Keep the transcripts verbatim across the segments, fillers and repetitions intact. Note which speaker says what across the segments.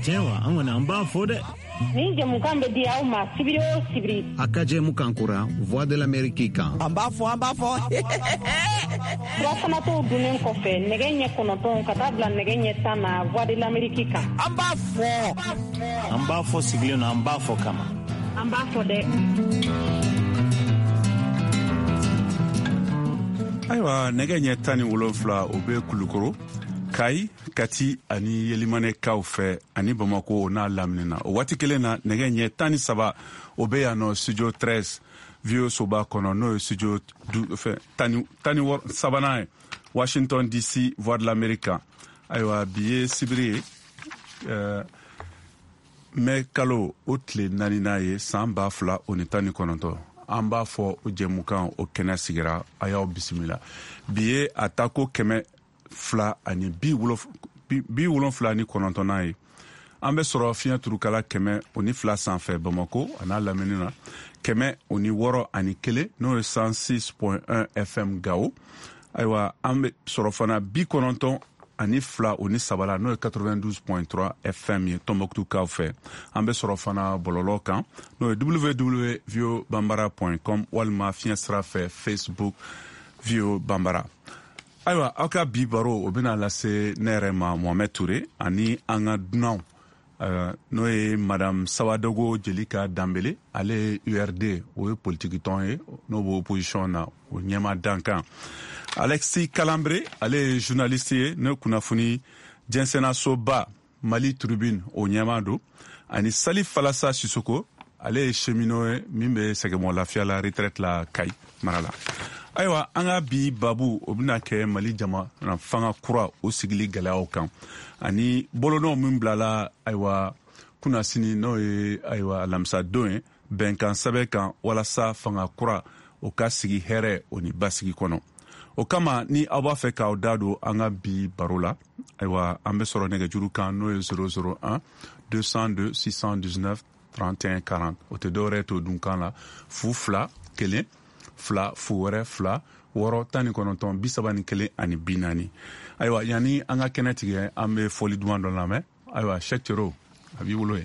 Speaker 1: Tiens, on a un bas faux de.
Speaker 2: Ni jamukan be dia uma sibiri o sibiri.
Speaker 3: Akaje mukankura voix de l'Amérique kan.
Speaker 4: Amba fo amba fo.
Speaker 2: Rafana to dunen ko fe nege nye konoton kata bla nege nye tana voix de l'Amérique kan.
Speaker 4: Amba fo.
Speaker 1: Amba fo sigli na amba fo kama.
Speaker 2: Amba fo de.
Speaker 5: Aywa nege nye tani wolonfla obe kulukoro. Kai Kati ani yelimane kaw fɛ ani Bamako o n'a laminina o waati kelen na nɛgɛ ɲɛ tan ni saba o bɛ yan nɔ studio treize Vieux Soba kɔnɔ n'o ye studio fɛ tani tani sabanan ye Washington D C voix de l'Amérique. Ayiwa bi ye sibiri ye ɛɛ mai kalo o tile naaninan ye san ba fila o ni tan ni kɔnɔntɔn an b'a fɔ o jɛmukan o kɛnɛ sigira a y'aw bisimila bi ye a ta ko kɛmɛ fila ani bi wolof bi wolonfila ni kɔnɔntɔnnan ye an bɛ sɔrɔ fiɲɛ turukala kɛmɛ o ni fila sanfɛ Bamako a n'a lamini na kɛmɛ o ni wɔɔrɔ ani kelen n'o ye cent six point un F M Gao. Ayiwa an bɛ sɔrɔ fana bi kɔnɔntɔn ani fila o ni saba la n'o ye quatre-vingt-douze point trois F M ye Tombouctou kaw fɛ an bɛ sɔrɔ fana bɔlɔlɔ kan n'o ye w w w point vieux bambara point com walima fiɲɛ sira fɛ Facebook Vieux Bambara. Ayiwa aw ka bi baro o bɛna lase ne yɛrɛ ma Mohamed Touré ani an ka dunanw uh, n'o ye Madame Sawadogo Jelika Dambele ale ye U R D o ye politique tɔn ye n'o bɛ opposition na o ɲɛma dankan Alexis Kalambre ale ye journaliste ye ne kunnafoni jɛnsɛnnasoba Mali Tribune o ɲɛma don ani Sali Falasa Sisoko ale ye cheminot ye min bɛ sɛgɛnmɔ lafiya la retraite la Kayi mara la. Ayiwa an ka bi babu o bɛna kɛ Mali jamana fanga kura o sigili gɛlɛyaw kan ani bolonɔw min bilala ayiwa kunnasini n'o ye ayiwa alamisa don ye bɛnkan sɛbɛn kan walasa fanga kura o ka sigi hɛrɛ o ni basigi kɔnɔ. O kama ni aw b'a fɛ k'aw da don an ka bi baro la ayiwa an bɛ sɔrɔ nɛgɛjuru kan n'o ye zéro zéro un deux cent deux six cent dix-neuf trente et un quarante o tɛ dɔwɛrɛ to dunkan la fu fila kelen fila fu wɛrɛ fila wɔɔrɔ tan ni kɔnɔntɔn bi saba ni kelen ani bi naani. Ayiwa yanni an ka kɛnɛ tigɛ an bɛ fɔli duman dɔ lamɛn ayiwa Cheikh Thioro a b'i bolo ye.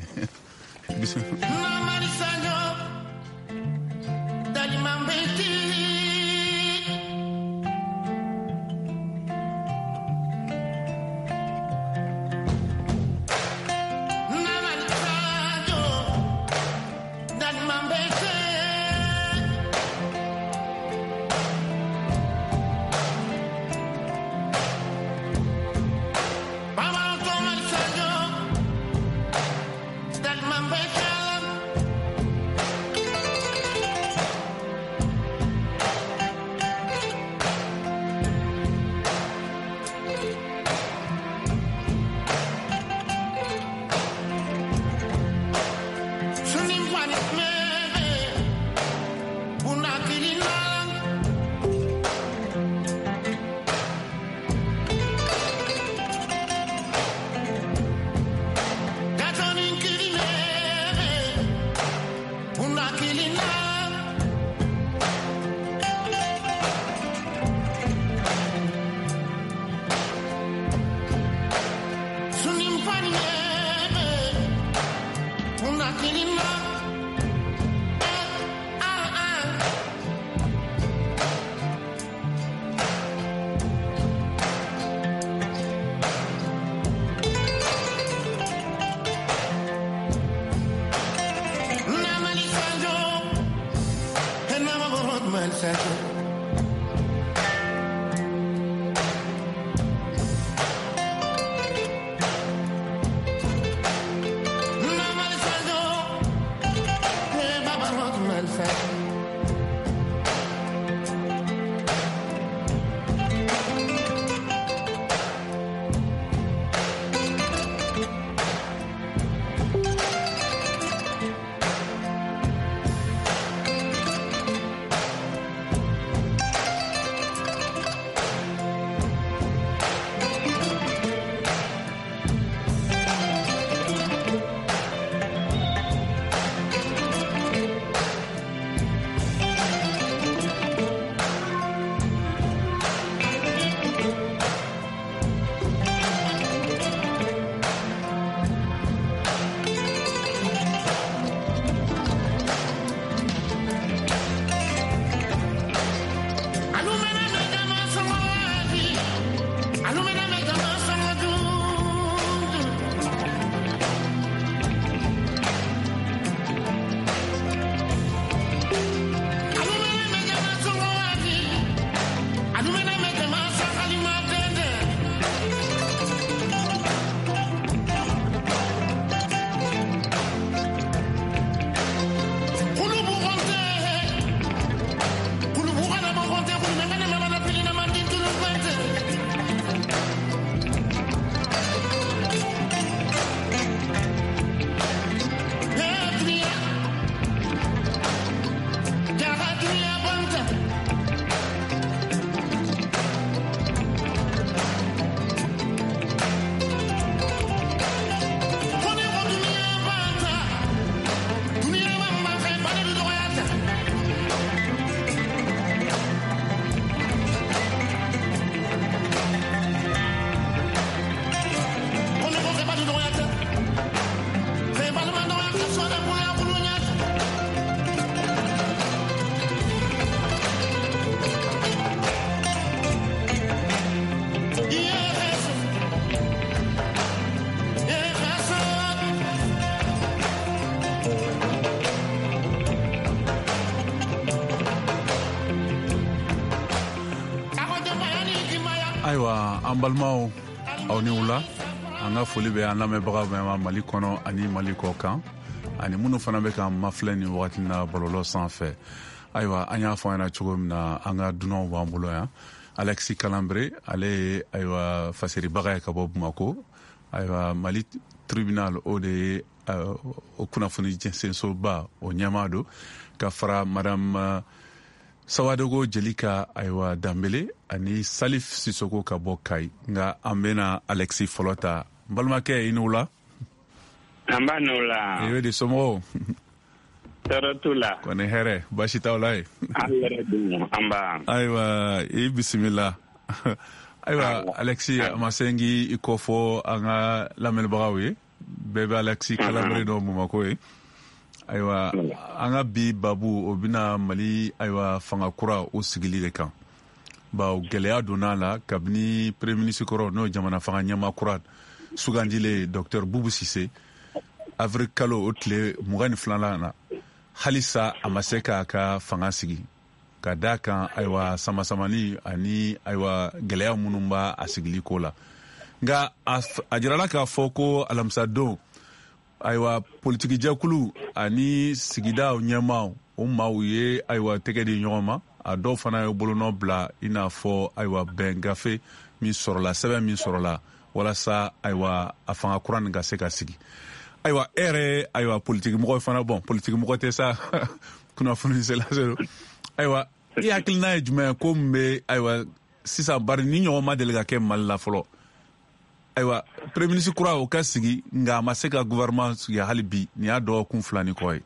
Speaker 5: an balimaw aw ni wula an ka foli bɛ an lamɛnbaga bɛɛ ma Mali kɔnɔ ani Mali kɔ kan ani minnu fana bɛ k'an mafilɛ ni wagati na bɔlɔlɔ sanfɛ. Ayiwa an y'a fɔ an ɲɛna cogo min na an ka dunanw b'an bolo yan. Alexis Kalambre ale ye ayiwa fasiribaga ye ka bɔ Bamako. Ayiwa Mali tribunal o de ye uh, o kunnafoni jɛnsensoba o ɲɛmaa don ka fara madame uh, Sawadogo Jelika ayiwa Dambele ani Salif Sisoko ka bɔ Kayi. Nka an bɛna Alexis fɔlɔ ta. N balimakɛ i n'o la.
Speaker 6: An b'a n'o la.
Speaker 5: I bɛ di somɔgɔw.
Speaker 6: Tɔɔrɔ t'u la.
Speaker 5: Kɔni hɛrɛ baasi t'aw la ye.
Speaker 6: An yɛrɛ dun an b'a.
Speaker 5: Ayiwa i bisimila. Ayiwa Alexis a ma se n k'i kɔfɔ an ka lamɛnbagaw ye. Bɛɛ bɛ Alexis Kalambre dɔn Bamako ye. Ayiwa an ka bi babu o bɛna Mali ayiwa fanga kura o sigili de kan. Bawo gɛlɛya donna la kabini premier ministre kɔrɔ n'o jamana fanga ɲɛmaa kura sugandilen docteur Boubou Cissé avril kalo o tile mugan ni filanan na halisa a ma se k'a ka fanga sigi ka da kan ayiwa samasamani ani ayiwa gɛlɛya minnu b'a a sigili ko la. Nka a jirala k'a fɔ ko alamisadon ayiwa politiki jɛkulu ani sigida ɲɛmaaw o maaw ye ayiwa tɛgɛ di ɲɔgɔn ma a dɔw fana ye bolonɔ bila i n'a fɔ ayiwa bɛn gafe min sɔrɔla sɛbɛn min sɔrɔla walasa ayiwa a fanga kura nin ka se ka sigi. Ayiwa e yɛrɛ ayiwa politiki mɔgɔ fana bɔn politiki mɔgɔ tɛ sa kunnafoni sela selo. Ayiwa i hakilina ye jumɛn ko min bɛ ayiwa sisan bari ni ɲɔgɔn ma deli ka kɛ Mali la fɔlɔ. Ayiwa premier ministre kura o ka sigi nka a ma se ka gouvernement sigi hali bi nin y'a dɔgɔkun fila ni kɔ ye.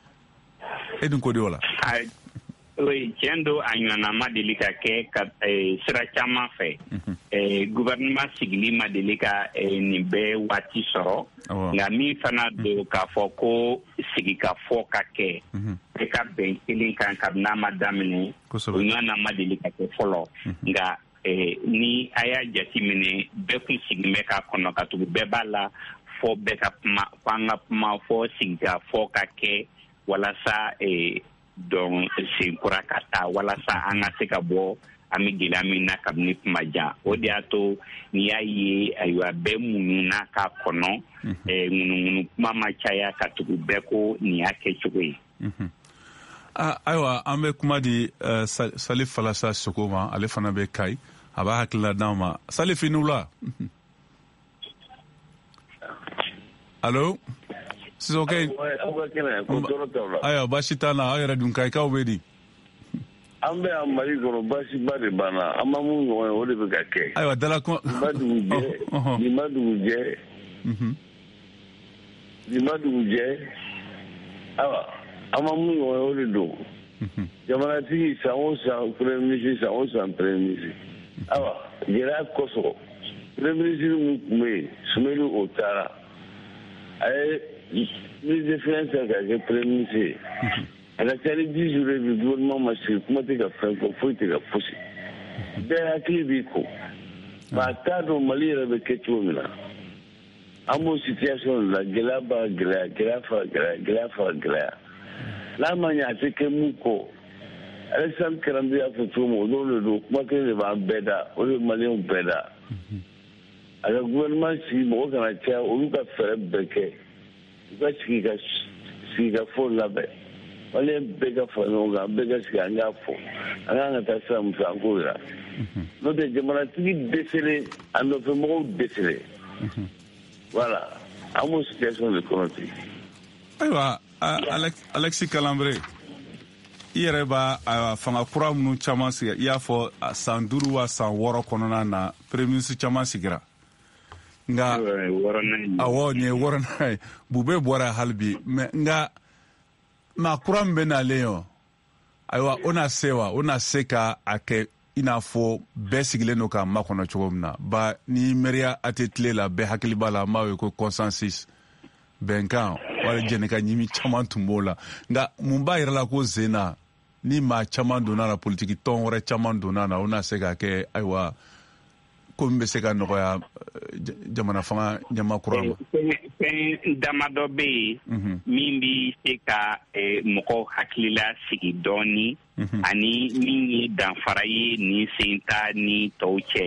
Speaker 5: E dun ko de o la.
Speaker 6: Oui, tiɲɛ don a ɲɔgɔnna ma deli ka kɛ ka sira caman fɛ. Gouvernement sigili ma deli ka nin bɛɛ waati sɔrɔ. Nka min fana don k'a fɔ ko sigikafɔ ka kɛ e ka bɛn kelen kan kabini n'a ma daminɛ o ɲɔgɔnna ma deli ka kɛ fɔlɔ. Nka ni a y'a jateminɛ bɛɛ kun sigin bɛ k'a kɔnɔ ka tugu bɛɛ b'a la fɔ bɛɛ ka kuma fɔ an ka kuma fɔ sigikafɔ ka kɛ walasa donc senkura ka taa walasa an ka se ka bɔ an bɛ gɛlɛya min na kabini kuma jan o de y'a to n'i y'a ye ayiwa bɛɛ mununa k'a kɔnɔ ŋunuŋunu kuma ma caya ka tugu bɛɛ ko nin y'a kɛcogo ye.
Speaker 5: Ayiwa an bɛ kuma di Salif Falasa Soko ma ale fana bɛ Kayi a b'a hakilila d'an ma. Salif i n'u la. Allo Sisokɛ ayiwa baasi t'an na aw yɛrɛ dun Kayikaw bɛ di.
Speaker 7: An bɛ yan Mali kɔnɔ baasiba de banna an ma mun ɲɔgɔn ye o de bɛ ka kɛ.
Speaker 5: Ayiwa dala kuma.
Speaker 7: Nin ma dugu jɛ nin ma dugu jɛ nin ma dugu jɛ ayiwa an ma mun ɲɔgɔn ye o de don. Jamanatigi san o san premier ministre san o san premier ministre ayiwa gɛlɛya kosɔn premier ministre min tun bɛ yen Sumeli o taara a ye ministre des finances ka kɛ premier ministre ye. A ka ca ni dix jours ye bi gouvernement ma sigi kuma tɛ ka fɛn fɔ foyi tɛ ka fosi. Bɛɛ hakili b'i ko nka a t'a dɔn Mali yɛrɛ bɛ kɛ cogo min na. An b'o situation de la gɛlɛya b'a gɛlɛya gɛlɛya fara gɛlɛya gɛlɛya fara gɛlɛya. N'a ma ɲɛ a tɛ kɛ mun kɔ Alexandre Karambe y'a fɔ cogo min o n'o de don kuma kelen de b'an bɛɛ da o de ye maliyɛnw bɛɛ da. A ka gouvernement sigi mɔgɔ kana caya olu ka fɛɛrɛ bɛɛ kɛ u ka sigi ka sigi ka fɔ labɛn. Maliyɛn bɛɛ ka fara ɲɔgɔn kan an bɛɛ ka sigi an k'a fɔ an k'an ka taa sira min fɛ an k'o yira. N'o tɛ jamanatigi dɛsɛlen a nɔfɛmɔgɔw dɛsɛlen. Voilà an b'o situation de kɔnɔ ten.
Speaker 5: Ayiwa Alexis Kalambre i yɛrɛ b'a fanga kura minnu caman sigi i y'a fɔ san duuru wa san wɔɔrɔ kɔnɔna na premier ministre caman sigira. Nka awɔ nin ye wɔɔrɔnan ye Bube bɔra hali bi mais nka maa kura min bɛ nalen o ayiwa o na se wa o na se ka a kɛ i n'a fɔ bɛɛ sigilen don k'a makɔnɔ cogo min na ba ni mɛriya a tɛ tile la bɛɛ hakili b'a la an b'a ye ko consensus bɛnkan wala jɛnɛka ɲimi caman tun b'o la nka mun b'a yɛrɛ la ko sen na ni maa caman donna la politiki tɔn wɛrɛ caman donna la o na se ka kɛ ayiwa ko min bɛ se ka nɔgɔya jamana fanga ɲɛma kura ma.
Speaker 6: Fɛn damadɔ bɛ yen min bɛ se ka mɔgɔw hakilila sigi dɔɔni ani min ye danfara ye ni sen ta ni tɔw cɛ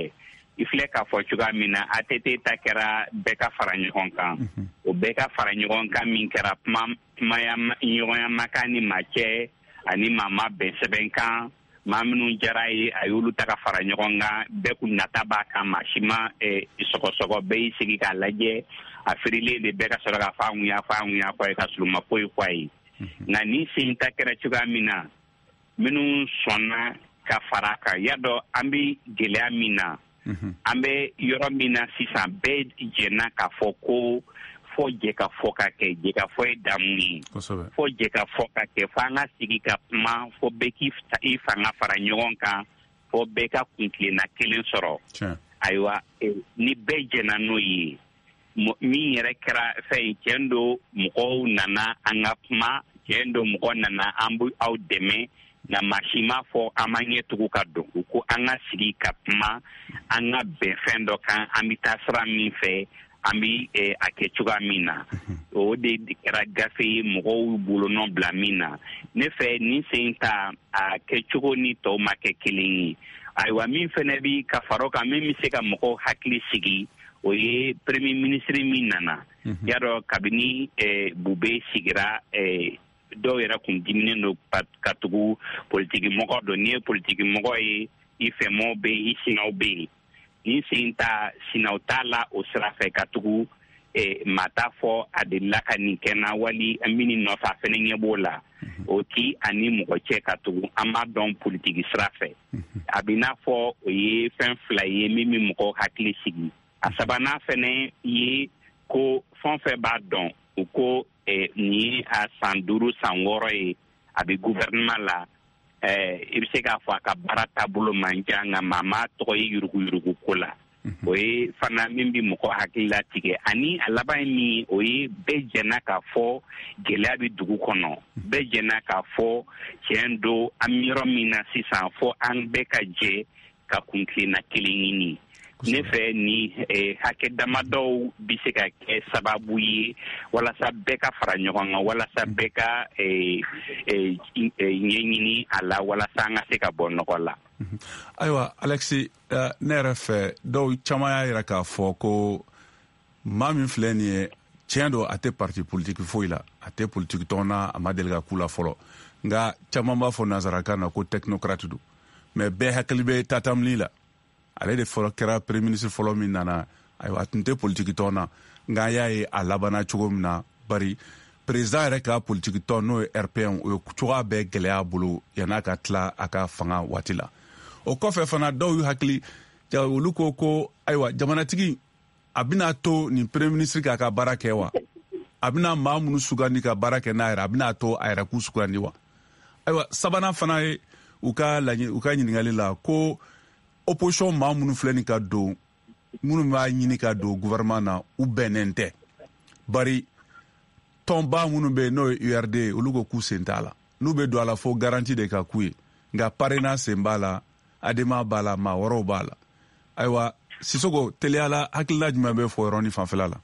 Speaker 6: ifle ka fo chuga mina atete takera beka fara ɲɔgɔn kan o beka fara ɲɔgɔn kan min kɛra maya ɲɔgɔnya makani macɛ ani mama bɛn sɛbɛn kan maa minnu jara ye a y'olu ta ka fara ɲɔgɔn kan bɛɛ kun nata b'a kan maa si ma sɔgɔsɔgɔ bɛɛ y'i sigi k'a lajɛ a firilen de bɛɛ ka sɔrɔ ka fɔ a ŋuya fɔ a ŋuya fɔ a ye ka sɔrɔ ma foyi fɔ a ye nka ni sen ta kɛra cogoya min na minnu sɔnna ka fara kan y'a dɔn an bɛ gɛlɛya min na an bɛ yɔrɔ min na sisan bɛɛ jɛnna k'a fɔ ko fo jɛ ka fɔ ka kɛ jɛ ka fɔ ye damu ye fo jɛ ka fɔ ka kɛ fo an ka sigi ka kuma fo bɛɛ k'i fanga fara ɲɔgɔn kan fo bɛɛ ka kuntilenna kelen sɔrɔ ayiwa ni bɛɛ jɛnna n'o ye min yɛrɛ kɛra fɛn cɛn do mɔgɔw nana an ka kuma cɛn do mɔgɔ nana an bɛ aw dɛmɛ nka maa si ma fɔ an ma ɲɛ tugu ka don ko an ka sigi ka kuma an ka bɛn fɛn dɔ kan an bɛ taa sira min fɛ an bɛ a kɛ cogoya min na o de kɛra gafe ye mɔgɔw bolonɔ bila min na ne fɛ nin sen ta a kɛcogo ni tɔw ma kɛ kelen ye ayiwa min fɛnɛ bɛ ka fara o kan min bɛ se ka mɔgɔw hakili sigi o ye premier ministre min nana y'a dɔn kabini bube sigira dɔw yɛrɛ kun diminen don ka tugu politiki mɔgɔ dɔ n'i ye politiki mɔgɔ ye i fɛmɔgɔw bɛ yen i sinaw bɛ yen ni sen ta sinaw t'a la o sira fɛ ka tugu maa t'a fɔ a delila ka nin kɛ n na wali an bɛ nin nɔfɛ a fɛnɛ ɲɛ b'o la o ti ani mɔgɔ cɛ ka tugu an b'a dɔn politiki sira fɛ a bɛ n'a fɔ o ye fɛn fila ye min bɛ mɔgɔw hakili sigi a sabanan fɛnɛ ye ko fɛn fɛn b'a dɔn u ko nin ye a san duuru san wɔɔrɔ ye a bɛ gouvernement la i bɛ se k'a fɔ a ka baara taabolo man ca nka maa ma tɔgɔ ye yuruguyurugu ko la o ye fana min bɛ mɔgɔ hakili latigɛ ani a laban ye min o ye bɛɛ jɛnna k'a fɔ gɛlɛya bɛ dugu kɔnɔ bɛɛ jɛnna k'a fɔ tiɲɛ don an bɛ yɔrɔ min na sisan fo an bɛɛ ka jɛ ka kuntilenna kelen ɲini ne fɛ ni hakɛ damadɔw bɛ se ka kɛ sababu ye walasa bɛɛ ka fara ɲɔgɔn kan walasa bɛɛ ka ɲɛɲini a la walasa an ka se ka bɔ nɔgɔ la.
Speaker 5: ayiwa Alexis ne yɛrɛ fɛ dɔw caman y'a yɛrɛ k'a fɔ ko maa min filɛ nin ye tiɲɛ don a tɛ parti politique foyi la a tɛ politique tɔn na a ma deli ka k'u la fɔlɔ nka caman b'a fɔ nanzarakan na ko technocrate don mais bɛɛ hakili bɛ tatamili la ale de fɔlɔ kɛra premier ministre fɔlɔ min nana ayiwa a tun tɛ politique tɔn na nka an y'a ye a labanna cogo min na bari président yɛrɛ ka politique tɔn n'o ye R P N o ye cogoya bɛɛ gɛlɛya bolo yan'a ka tila a ka fanga waati la o kɔfɛ fana dɔw y'u hakili olu ko ko ayiwa jamanatigi a bɛna to nin premier ministre k'a ka baara kɛ wa a bɛna maa minnu sugandi ka baara kɛ n'a yɛrɛ a bɛna to a yɛrɛ k'u sugandi wa ayiwa sabanan fana ye u ka u ka ɲininkali la ko opposition maa minnu filɛ nin ka don minnu b'a ɲini ka don gouvernement na u bɛnnen tɛ bari tɔnba minnu bɛ yen n'o ye U R D olu ko k'u sen t'a la n'u bɛ don a la fo garanti de ka k'u ye nka parena sen b'a la adema b'a la maa wɔɔrɔw b'a la ayiwa Sisoko teliyala hakilila jumɛn bɛ fɔ yɔrɔ ni fanfɛla la.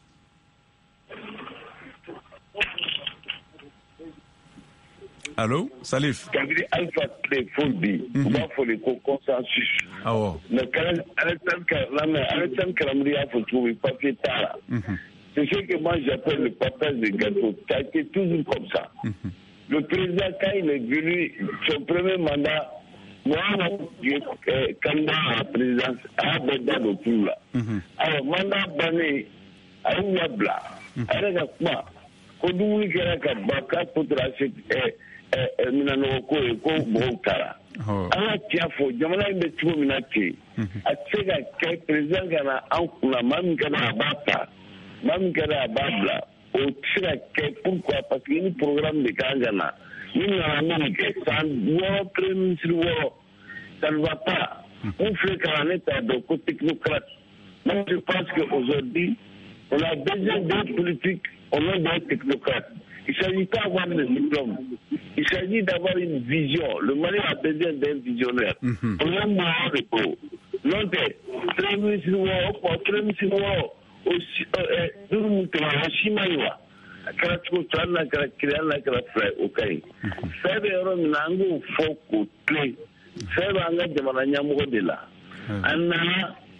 Speaker 5: Allô, Salif.
Speaker 7: Kabiri Alpha Tlé Fulbi, u b'a fɔ de ko consensus.
Speaker 5: Awɔ.
Speaker 7: Mais Alexandre Karamdi y'a fɔ cogo min papier t'a la. C'est ce que moi j'appelle le partage de gâteau. Ça a été toujours comme ça. Le président, quand il est venu, son premier mandat, moi, je candidat à la présidence, à Beda de tout là. Alors, mandat banné, à Ouabla, à Ragakma, Kodoui Keraka Baka, Potrachek, Minanoko, Eko, Bokara. Ala tia fo jamana in bɛ cogo min na ten a tɛ se ka kɛ président kana an kunna maa min kɛra a b'a ta maa min kɛra a b'a bila o tɛ se ka kɛ pourquoi parce que ni programme de kan ka na ni nana min kɛ san wɔɔrɔ premier ministre wɔɔrɔ ça ne va pas n filɛ ka na ne t'a dɔn ko technocrate moi je pense que aujourd'hui on a besoin d'un politique on a besoin d'un technocrate. Il ne s'agit pas d'avoir des diplômes. Il s'agit d'avoir une vision. Le Mali a besoin d'un visionnaire. Mm-hmm. On a marre de tout. Non, très ministre, très ministre, aussi, nous nous mettons à Chimaïwa. Kala tuko tana kala kirana kala fly okay. Sebe yoro minangu foko play. Sebe anga jamana nyamugo de la. Ana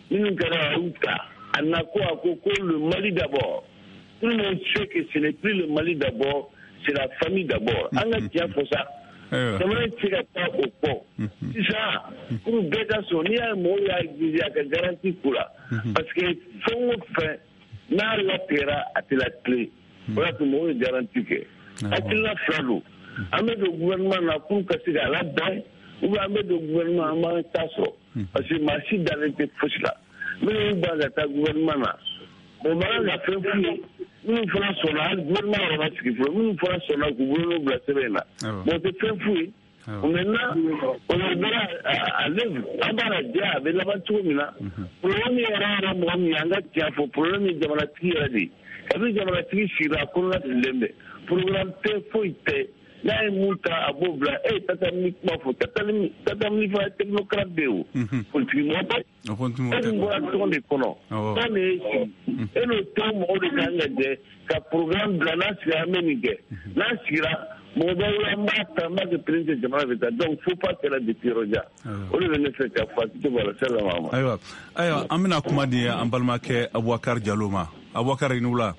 Speaker 7: minnu kɛra u ta a na ko a ko ko le Mali d'abord. Tout le monde sait que ce n'est plus le Mali d'abord, c'est la famille d'abord. An ka tiɲɛ fɔ sa. Jamana tɛ se ka taa o kɔ. Sisan pour bɛɛ ka sɔn n'i y'a ye mɔgɔw y'a exigé a ka garantie ko la parce que fɛn o fɛn n'a latigɛra a tɛ latilen. O y'a to mɔgɔw ye garantie kɛ. Hakilina fila don. An bɛ don gouvernement na pour ka se k'a labɛn ou bien an bɛ don gouvernement an b'an ta sɔrɔ parce que maa si dalen tɛ fosi la. Minnu b'a ka taa gouvernement na o man kan ka fɛn f'u ye minnu fana sɔnna hali gouvernement yɛrɛ ma sigi fɔlɔ minnu fana sɔnna k'u bolo bila sɛbɛn in na mais o tɛ fɛn f'u ye maintenant on a dara à l'œuvre an b'a lajɛ a bɛ laban cogo min na problème yɛrɛ yɛrɛ mɔgɔ min ye an ka tiɲɛ fɔ problème ye jamanatigi yɛrɛ de ye kabini jamanatigi sigira a kɔnɔna fililen bɛ programme tɛ foyi tɛ n'a ye mun ta a b'o bila e tata min kuma fɔ tata min tata min fana technocrate bɛ yen o politiki mɔgɔ tɛ e dun bɔra tɔn de kɔnɔ tɔn de ye sigi e n'o tɔn mɔgɔw de kan ka jɛ ka programme bila n'a sigira an bɛ nin kɛ n'a sigira mɔgɔ dɔw la an b'a ta an b'a kɛ président jamana bɛ taa donc faut pas kɛra depuis yɔrɔ jan o de bɛ ne fɛ ka fɔ a tɛ bɔ a la salama.
Speaker 5: ayiwa ayiwa an bɛna kuma di an balimakɛ Abubakar Jalo ma Abubakar i ni wula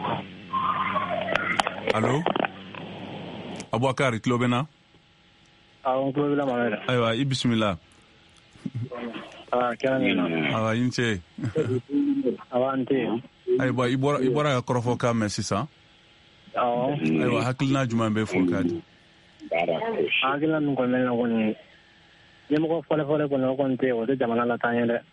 Speaker 5: allo Abubakar i tulo bɛ na.
Speaker 8: awɔ n tulo b'i la Mamɛdi.
Speaker 5: ayiwa i bisimila.
Speaker 8: aa kɛnɛ min na.
Speaker 5: awa i ni ce.
Speaker 8: awa n tɛ yen.
Speaker 5: ayiwa i bɔra i bɔra ka kɔrɔfɔkan mɛn sisan.
Speaker 8: awɔ.
Speaker 5: ayiwa hakilina jumɛn bɛ fɔ ka di.
Speaker 8: hakilina min kɔni bɛ ne la kɔni ɲɛmɔgɔ fɔlɔfɔlɔ kɔni o kɔni tɛ yen o tɛ jamana lataa ɲɛ dɛ.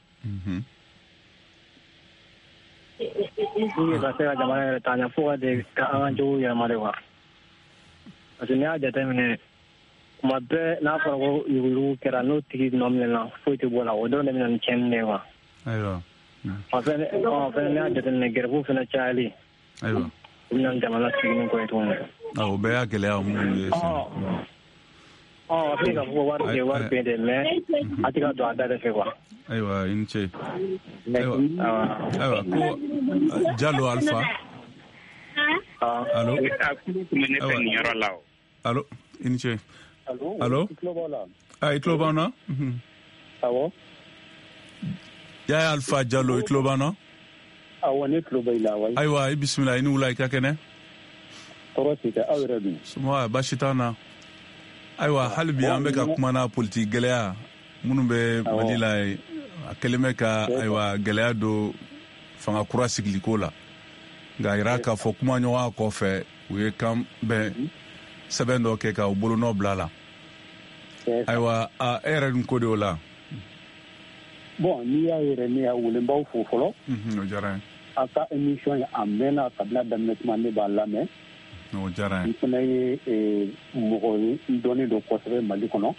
Speaker 8: pour que ka se ka jamana yɛrɛ taa ɲɛ fo ka de ka an ka jogow yɛlɛma de kuwa. parce que n'i y'a jateminɛ kuma bɛɛ n'a fɔra ko yuguyugu kɛra n'o tigi nɔ minɛna foyi tɛ bɔ o la o dɔrɔn de bɛna ni tiɲɛni de ye kuwa.
Speaker 5: ayiwa.
Speaker 8: en fait n'i y'a jateminɛ gɛrɛfuw fana cayali.
Speaker 5: ayiwa.
Speaker 8: o bɛna ni jamana sigini kɔ ye tuguni.
Speaker 5: awɔ o bɛɛ y'a gɛlɛya minnu ye sisan.
Speaker 8: ɔ a bɛ ka fɔ ko wari bɛ wari bɛ de mais a tɛ ka don a da de fɛ kuwa.
Speaker 5: ayiwa i ni ce. ayiwa ayiwa ko Jalo Alpha. allo allo i ni ce. allo a i tulo b'an na.
Speaker 8: awɔ.
Speaker 5: Yaya Alpha Jalo i tulo b'an na.
Speaker 8: awɔ ne tulo b'i la awɔ.
Speaker 5: ayiwa i bisimila i ni wula i ka kɛnɛ.
Speaker 8: tɔɔrɔ si tɛ aw yɛrɛ dun.
Speaker 5: sumaworo baasi t'an na. ayiwa hali bi an bɛ ka kuma na politiki gɛlɛya minnu bɛ Mali la ye a kɛlen bɛ ka ayiwa gɛlɛya don fanga kura sigiliko la nka yira k'a fɔ kumaɲɔgɔnya kɔfɛ u ye kan bɛn sɛbɛn dɔ kɛ ka u bolonɔ bila la. ayiwa a e yɛrɛ dun ko de o la.
Speaker 8: bon n'i y'a yɛrɛ ne y'a wele n b'aw fo fɔlɔ.
Speaker 5: o diyara n ye.
Speaker 8: a ka émission ye a mɛnna kabila daminɛ tuma ne b'a lamɛn.
Speaker 5: o diyara n ye.
Speaker 8: n fana ye mɔgɔ ye n dɔnnen don kosɛbɛ Mali kɔnɔ.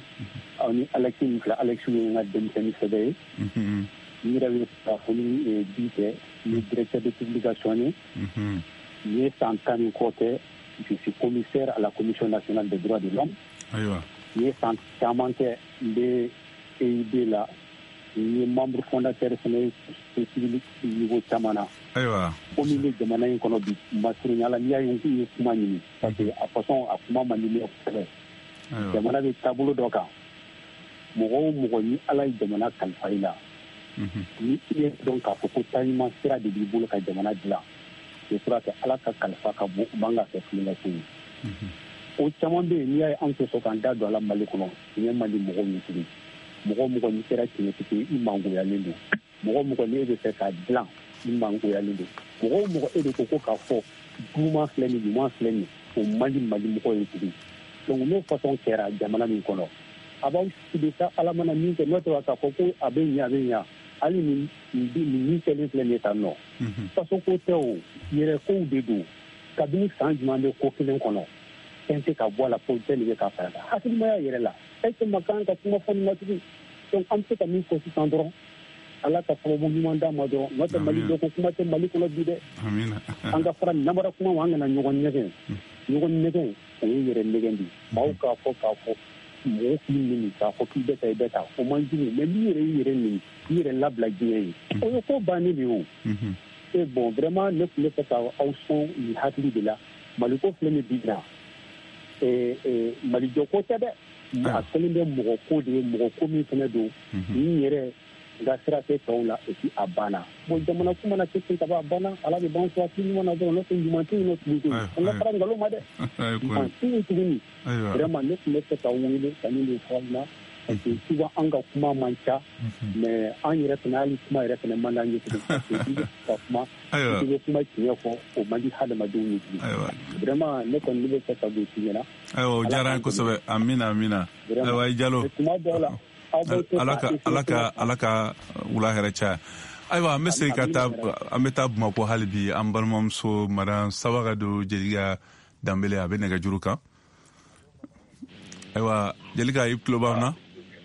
Speaker 8: aw ni Alex min filɛ Alex ye n ka denmisɛnnin sɛbɛ ye. n yɛrɛ bɛ kunnafoni di kɛ n ye directeur de publication ye. n ye san tan ni kɔ kɛ je suis commissaire à la commission nationale des droits de l'homme.
Speaker 5: ayiwa.
Speaker 8: n ye san caman kɛ n bɛ E I B la. n ye membre fondateur fana ye civil niveau caman na.
Speaker 5: ayiwa.
Speaker 8: ko min bɛ jamana in kɔnɔ bi masurunya la n'i y'a ye n kun ye kuma ɲini parce que a façon a kuma man di ne ye kosɛbɛ. jamana bɛ taabolo dɔ kan mɔgɔ o mɔgɔ ni Ala ye jamana kalifa i la ni i ye dɔn k'a fɔ ko taɲuman sira de b'i bolo ka jamana dilan je crois que Ala ka kalifa ka bon o man ka kɛ filengaso ye. o caman bɛ yen n'i y'a ye an tɛ sɔn k'an da don a la Mali kɔnɔ tiɲɛ man di mɔgɔw ye tugun mɔgɔ o mɔgɔ n'i kɛra tiɲɛtigi ye i mangoyalen don mɔgɔ o mɔgɔ n'e bɛ fɛ k'a dilan i mangoyalen don mɔgɔ o mɔgɔ e de ko ko k'a fɔ juguman filɛ nin ɲuman filɛ nin o man di Mali mɔgɔw ye tugun donc n'o façon kɛra jamana min kɔnɔ a b'aw sigi sa Ala mana min kɛ n'o tɛ k'a fɔ ko a bɛ ɲɛ a bɛ ɲɛ hali nin nin min kɛlen filɛ nin ye tan nɔ façon ko tɛ o yɛrɛ kow de don kabini san jumɛn bɛ ko kelen kɔnɔ fɛn tɛ ka bɔ a la ko bɛɛ de bɛ ka fara hakilimaya yɛrɛ la est ce que ma kan ka kuma fɔ nin na tugun donc an bɛ se ka min fɔ sisan dɔrɔn Ala ka sababu ɲuman d'a ma dɔrɔn n'o tɛ Mali dɔ ko kuma tɛ Mali kɔnɔ bi dɛ an ka fara namara kuma ma an kana ɲɔgɔn nɛgɛn ɲɔgɔn nɛgɛn o ye yɛrɛ nɛgɛn de maaw k'a fɔ k'a fɔ mɔgɔ k'i ɲini k'a fɔ k'i bɛ taa i bɛ taa o man jugu mais n'i yɛrɛ y'i yɛrɛ ɲini k'i yɛrɛ labila diɲɛ ye o ye ko bannen de ye o et bon vraiment ne tun bɛ fɛ k'aw sɔn nin hakili de la Mali ko filɛ nin bi na Mali jɔ ko tɛ dɛ a kɛlen bɛ mɔgɔ ko de ye mɔgɔ ko min fana don ni yɛrɛ nka sira tɛ tɔw la et puis a banna bon jamana kuma na kɛ ten ka ban a banna ala bɛ ban sɔrɔ ɲuman na dɔrɔn n'o tɛ ɲuman tɛ yen nɔ tuguni an ka fara nkalon ma dɛ ɲuman tɛ yen tuguni vraiment ne tun bɛ fɛ ka wele ka nin de fɔ na parce que souvent an ka kuma man ca mais an yɛrɛ fana hali kuma yɛrɛ fana man d'an ye tuguni parce que ka kuma i bɛ kuma tiɲɛ fɔ o man di hadamadenw ye tuguni vraiment ne kɔni ne bɛ fɛ ka don ci ɲɛna
Speaker 5: ayiwa o diyara n ye kosɛbɛ amina amina ayiwa i jalo
Speaker 8: tuma dɔw la
Speaker 5: ala ka ala ka ala ka wula hɛrɛ caya ayiwa an bɛ segin ka taa an bɛ taa Bamakɔ hali bi an balimamuso madame Sabagado Jeliga Danbele a bɛ nɛgɛjuru kan ayiwa Jeliga i tulo b'an na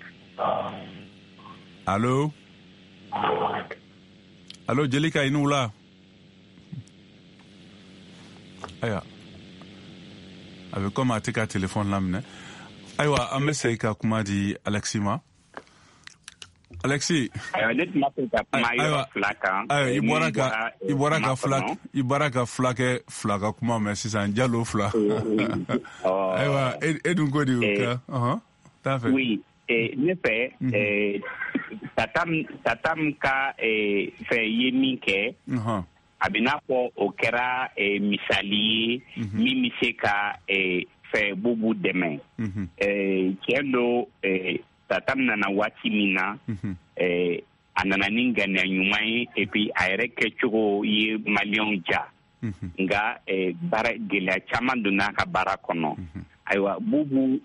Speaker 5: allo allo Jeliga i ni wula ayiwa a bɛ komi a tɛ ka telefɔni laminɛ ayiwa an bɛ segin ka kuma di Alexis ma Alexis
Speaker 6: ne tun b'a fɛ ka kuma yɔrɔ fila kan
Speaker 5: i bɔra ka i bɔra ka fila i bɔra ka fila kɛ fila ka kuma mɛ sisan Jalo fila ayiwa e dun ko de y'o kɛ ɔhɔn t'a fɛ
Speaker 6: oui ne fɛ tatam tatam ka fɛ ye min kɛ a bɛ n'a fɔ o kɛra misali ye min bɛ se ka fɛ bubu dɛmɛ tiɲɛ don tatam nana waati min na a nana ni ŋaniya ɲuman ye et puis a yɛrɛ kɛcogo ye maliyɛnw ja nka baara gɛlɛya caman donna a ka baara kɔnɔ ayiwa bubu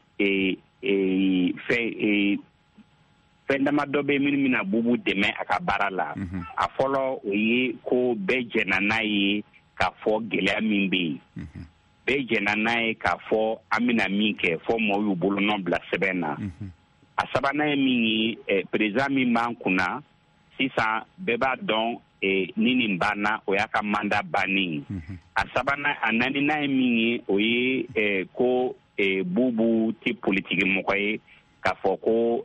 Speaker 6: fɛn fɛn dama dɔ bɛ minnu bɛna bubu dɛmɛ a ka baara la a fɔlɔ o ye ko bɛɛ jɛna n'a ye k'a fɔ gɛlɛya min bɛ yen bɛɛ jɛna n'a ye k'a fɔ an bɛna min kɛ fɔ mɔɔw y'u bolonɔ bila sɛbɛn na a sabanan ye min ye président min b'an kunna sisan bɛɛ b'a dɔn ni nin banna o y'a ka mandat bannen a sabanan a naaninan ye min ye o ye ko bubu tɛ politiki mɔgɔ ye k'a fɔ ko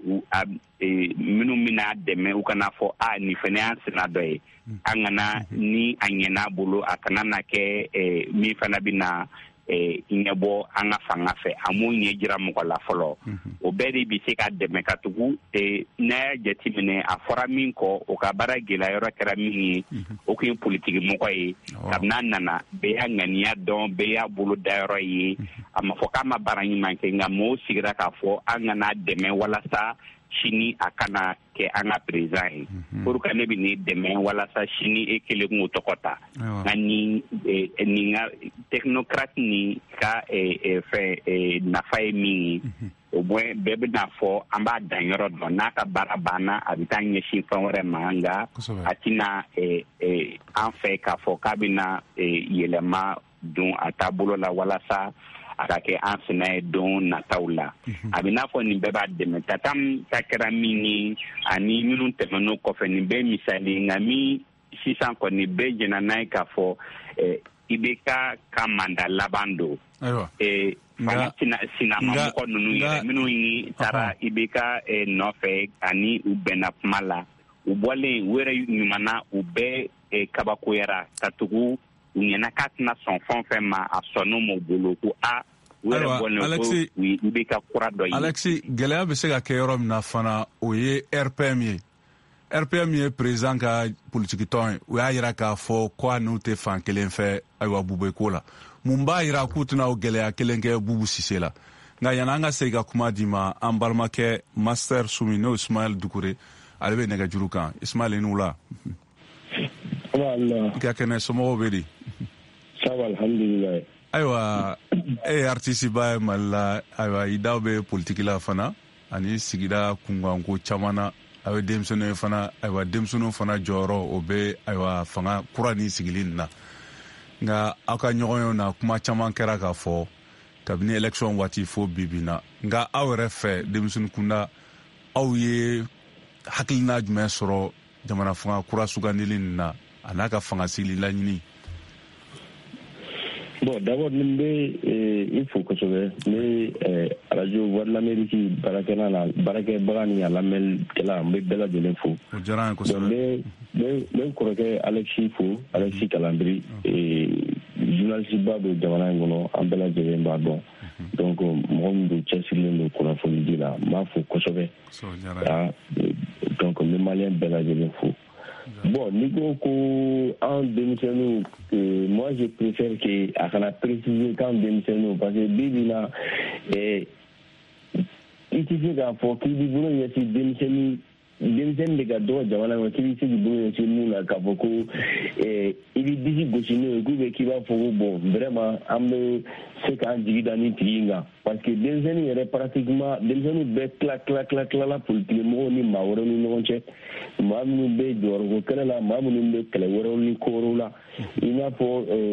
Speaker 6: minnu bɛna dɛmɛ u kana fɔ a nin fana y'an sena dɔ ye an kana ni a ɲɛna bolo a kana na kɛ min fana bɛna ɲɛbɔ an ka fanga fɛ a m'o ɲɛ jira mɔgɔ la fɔlɔ o bɛɛ de bɛ se ka dɛmɛ ka tugu n'a y'a jateminɛ a fɔra min kɔ o ka baara gɛlɛyɔrɔ kɛra min ye o tun ye politiki mɔgɔ ye kabini a nana bɛɛ y'a ŋaniya dɔn bɛɛ y'a bolo dayɔrɔ ye a ma fɔ k'a ma baara ɲuman kɛ nka mɔɔw sigira k'a fɔ an kana dɛmɛ walasa sini a kana kɛ an ka président ye pour que ne bɛ nin dɛmɛ walasa sini e kelen k'o tɔgɔ ta nka nin nin ka technocrate nin ka fɛn nafa ye min ye o bɛɛ bɛna fɔ an b'a dan yɔrɔ dɔn n'a ka baara banna a bɛ taa ɲɛsin fɛn wɛrɛ ma nka a tɛna an fɛ k'a fɔ k'a bɛna yɛlɛma don a taabolo la walasa a ka kɛ an sina ye don nataw la a bɛ n'a fɔ nin bɛɛ b'a dɛmɛ tatam ta kɛra min ye ani minnu tɛmɛn'o kɔfɛ nin bɛɛ misali nka min sisan kɔni bɛɛ jɛna n'a ye k'a fɔ i bɛ ka ka manda laban don fanga sinamamɔgɔ ninnu yɛrɛ minnu taara i bɛ ka nɔfɛ ani u bɛnna kuma la u bɔlen u yɛrɛ ɲumana u bɛɛ kabakoyara ka tugu u ɲɛna k'a tɛna sɔn fɛn fɛn ma a sɔnn'o m'o bolo ko a u yɛrɛ bɔlen ko u bɛ ka kura dɔ ye. Alexis
Speaker 5: gɛlɛya bɛ se ka kɛ yɔrɔ min na fana o ye R P M ye R P M ye président ka politiki tɔn ye u y'a jira k'a fɔ ko a n'u tɛ fan kelen fɛ ayiwa Bube ko la mun b'a jira k'u tɛna o gɛlɛya kelen kɛ Bubu Sise la nka yanni an ka segin ka kuma di ma an balimakɛ Master Sumi n'o Ismaël Dukure ale bɛ nɛgɛjuru kan Ismaël i ni wula. i ka kɛnɛ somɔgɔw bɛ di.
Speaker 7: Sawa alhamdulillah.
Speaker 5: Ayiwa e ye artiste ba ye Mali la ayiwa i daw bɛ politiki la fana ani sigida kunkanko caman na a bɛ denmisɛnninw fana ayiwa denmisɛnninw fana jɔyɔrɔ o bɛ ayiwa fanga kura ni sigili nin na nka aw ka ɲɔgɔnyew na kuma caman kɛra k'a fɔ kabini élection waati fo bi bi na nka aw yɛrɛ fɛ denmisɛnnin kunda aw ye hakilina jumɛn sɔrɔ jamana fanga kura sugandili nin na a n'a ka fanga sigili laɲini.
Speaker 7: Bon, d'abord, nous il faut que ce soit la radio Voix de l'Amérique, Barakena, Baraké Barani, à la Mel, la Bella de l'info. Mais, même croquet Alexis Fou, Alexis Calambri, et journaliste Babo Djamanangono, en Bella de l'Embardon. Donc, moi, je suis le Konafonidi là, ma fou que ce soit. donc n bɛ maliyɛn bɛɛ lajɛlen fo. Bon, n'i ko ko an denmisɛnninw, moi je préfère que a kana préciser k'an denmisɛnninw parce que bi bi in na i tɛ se k'a fɔ k'i b'i bolo ɲɛsin denmisɛnnin denmisɛnnin de ka dɔgɔ jamana ma k'i bɛ se k'i bolo ɲɛsin mun na k'a fɔ ko i b'i disi gosi n'o ye k'u bɛ k'i b'a fɔ ko bon vraiment an bɛ se k'an jigi da nin tigi in kan parce que denmisɛnnin yɛrɛ pratiquement denmisɛnnin bɛɛ tila tila tila tilala politique mɔgɔw ni maa wɛrɛw ni ɲɔgɔn cɛ maa minnu bɛ jɔyɔrɔko kɛlɛ la maa minnu bɛ kɛlɛ wɛrɛw ni ko wɛrɛw la i n'a fɔ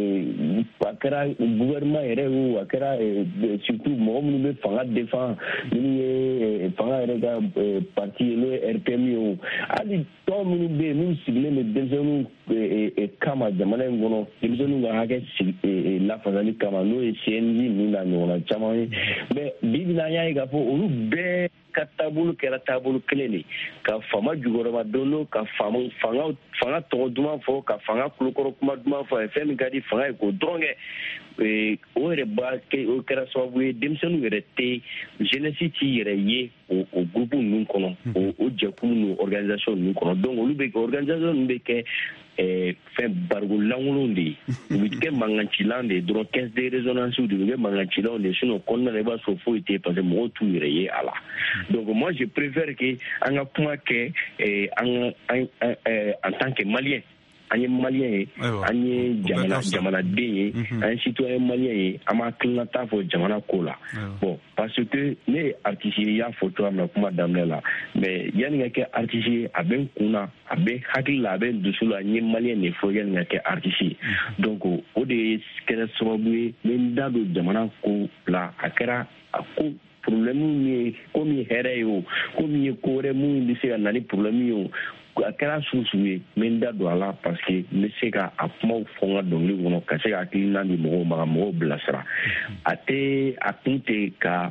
Speaker 7: a kɛra gouvernement yɛrɛ o a kɛra surtout mɔgɔ minnu bɛ fanga défend minnu ye fanga yɛrɛ ka parti ye n'o ye R P M ye o hali tɔn minnu bɛ yen n'u sigilen bɛ denmisɛnninw kama jamana in kɔnɔ denmisɛnninw ka hakɛ lafasali kama n'o ye C N J ninnu n'a ɲɔgɔnna caman ye mais bi bi in na an y'a ye k'a fɔ olu bɛɛ ka taabolo kɛra taabolo kelen de ka fanga jukɔrɔma dondo ka fanga fanga tɔgɔ duman fɔ ka fanga kulokɔrɔ kuma duman fɔ a ye fɛn min ka di fanga ye k'o dɔrɔn kɛ o yɛrɛ b'a kɛ o kɛra sababu ye denmisɛnninw yɛrɛ tɛ jeunesse t'i yɛrɛ ye o o groupe ninnu kɔnɔ o jɛkulu ninnu organisation ninnu kɔnɔ donc olu bɛ organisation ninnu bɛ kɛ fɛn barigo lankolon de ye u bɛ kɛ mankancilan de ye dɔrɔn caisse de résonance de bɛ kɛ mankancilanw de ye sinon kɔnɔna la i b'a sɔrɔ foyi tɛ parce que mɔgɔw t'u yɛrɛ ye a la donc moi je préfère que an ka kuma kɛ an en tant que malien an ye malien ye an ye jamanaden ye an ye citoyen malien ye an b'a tilalata fɔ jamana ko la bon parce que ne ye artiste ye i y'a fɔ cogoya min na kuma daminɛ la mais yanni ka kɛ artiste ye a bɛ n kun na a bɛ hakili la a bɛ n dusu la n ye malien de fɔ yanni ka kɛ artiste ye donc o de kɛra sababu ye n bɛ n da don jamana ko la a kɛra a ko problème ye ko min hɛrɛ ye o ko min ye ko wɛrɛ mun bɛ se ka na ni problème ye o a kɛra susu ye n bɛ n da don a la parce que n bɛ se ka a kumaw fɔ n ka dɔnkili kɔnɔ ka se ka hakilina di mɔgɔw ma ka mɔgɔw bilasira a tɛ a kun tɛ ka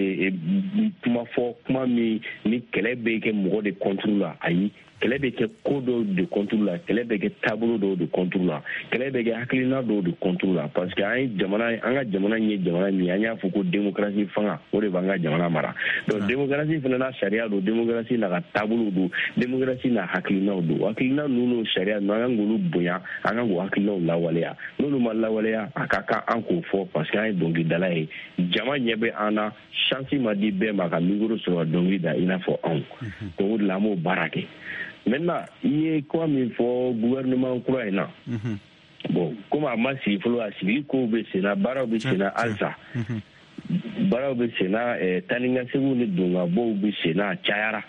Speaker 7: kuma fɔ kuma min ni kɛlɛ bɛ kɛ mɔgɔ de contre la ayi kɛlɛ bɛ kɛ ko dɔw de contre la kɛlɛ bɛ kɛ taabolo dɔw de contre la kɛlɛ bɛ kɛ hakilina dɔw de contre la parce que an ye jamana an ka jamana ye jamana min an y'a fɔ ko démocratie fanga o de b'an ka jamana mara donc démocratie fana n'a sariya don démocratie n'a ka taabolo don démocratie n'a hakilinaw don hakilina ninnu n'o sariya ninnu an kan k'olu bonya an kan k'o hakilinaw lawaleya n'olu ma lawaleya a ka kan an k'o fɔ parce que an ye dɔnkilidala ye jama ɲɛ bɛ an na chance ma di bɛɛ ma ka micro sɔrɔ ka dɔnkili da i n'a fɔ anw donc o de la an b'o baara kɛ maintenant i ye kuma min fɔ gouvernement kura in na bon komi a ma sigi fɔlɔ a sigi kow bɛ sen na baaraw bɛ sen na halisa baaraw bɛ sen na taa ni ka seginw ni dongabɔw bɛ sen na a cayara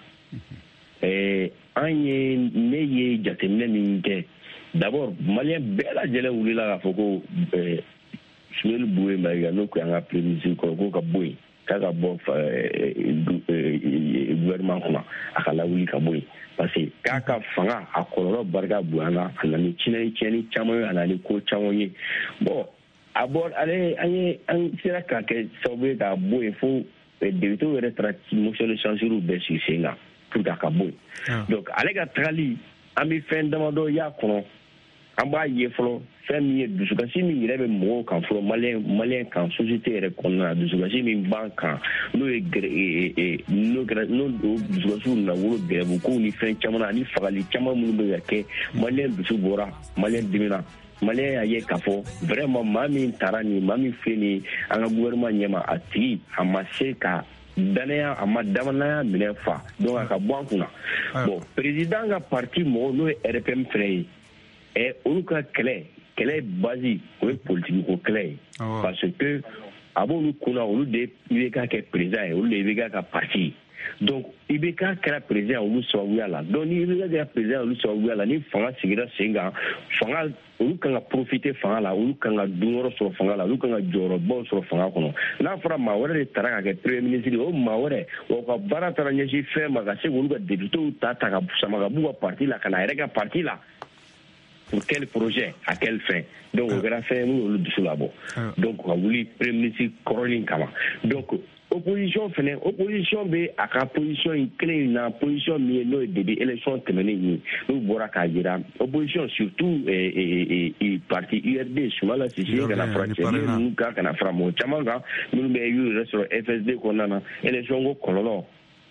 Speaker 7: an ye ne ye jateminɛ min kɛ d'abord maliyɛn bɛɛ lajɛlen wulila k'a fɔ ko Sumani Bure Mayiga n'o tun y'an ka premier ministre kɔrɔ k'o ka bɔ yen k'a ka bɔ gouvernement kɔnɔ a ka lawuli ka bɔ yen parce que k'a ka fanga a kɔlɔlɔ barika bonyana a nana ni tiɲɛni tiɲɛni caman ye a nana ni ko caman ye bon a bɔ ale an ye an sera ka kɛ sababu ye k'a bɔ yen fo députés yɛrɛ taara motion de censure bɛɛ sigi sen kan pour que a ka bɔ yen donc ale ka tagali an bɛ fɛn damadɔ y'a kɔnɔ an b'a ye fɔlɔ fɛn min ye dusukasi min yɛrɛ bɛ mɔgɔw kan fɔlɔ maliyɛn maliyɛn kan société yɛrɛ kɔnɔna na dusukasi min b'an kan n'o ye n'o kɛra n'o dusukasiw nana wolo gɛrɛbu kow ni fɛn caman ani fagali caman minnu bɛ ka kɛ maliyɛn dusu bɔra maliyɛn dimina maliyɛn y'a ye k'a fɔ vraiment maa min taara nin maa min filɛ nin an ka gouvernement ɲɛma a tigi a ma se ka danaya a ma damanaya minɛ fa donc a ka bɔ an kunna bon président ka parti mɔgɔw n'o ye R P M fɛnɛ ye ɛ olu ka kɛlɛ kɛlɛ base o ye politique ko kɛlɛ ye parce que a b'olu kunna olu de I B K kɛ président ye olu de I B K ka parti donc I B K kɛra président olu sababuya la donc ni I B K kɛra président olu sababuya la ni fanga sigira sen kan fanga olu kan ka profiter fanga la olu kan ka dunyɔrɔ sɔrɔ fanga la olu kan ka jɔyɔrɔbaw sɔrɔ fanga kɔnɔ n'a fɔra maa wɛrɛ de taara ka kɛ premier ministre o maa wɛrɛ o ka baara taara ɲɛsin fɛn ma ka se k'olu ka députés ta ta ka sama ka b'u ka parti la ka na a yɛrɛ ka parti la pour quel projet à quelle fin donc o kɛra fɛn minnu olu dusu labɔ donc ka wuli premier ministre kɔrɔlen kama donc opposition fɛnɛ opposition bɛ a ka position in kelen in na position min ye n'o ye depuis élection tɛmɛnen ye n'u bɔra k'a jira opposition surtout parti U R D Sumala Sise kana fara cɛ ninnu kan kana fara mɔgɔ caman kan minnu bɛ y'u yɛrɛ sɔrɔ F S D kɔnɔna na élection ko kɔlɔlɔ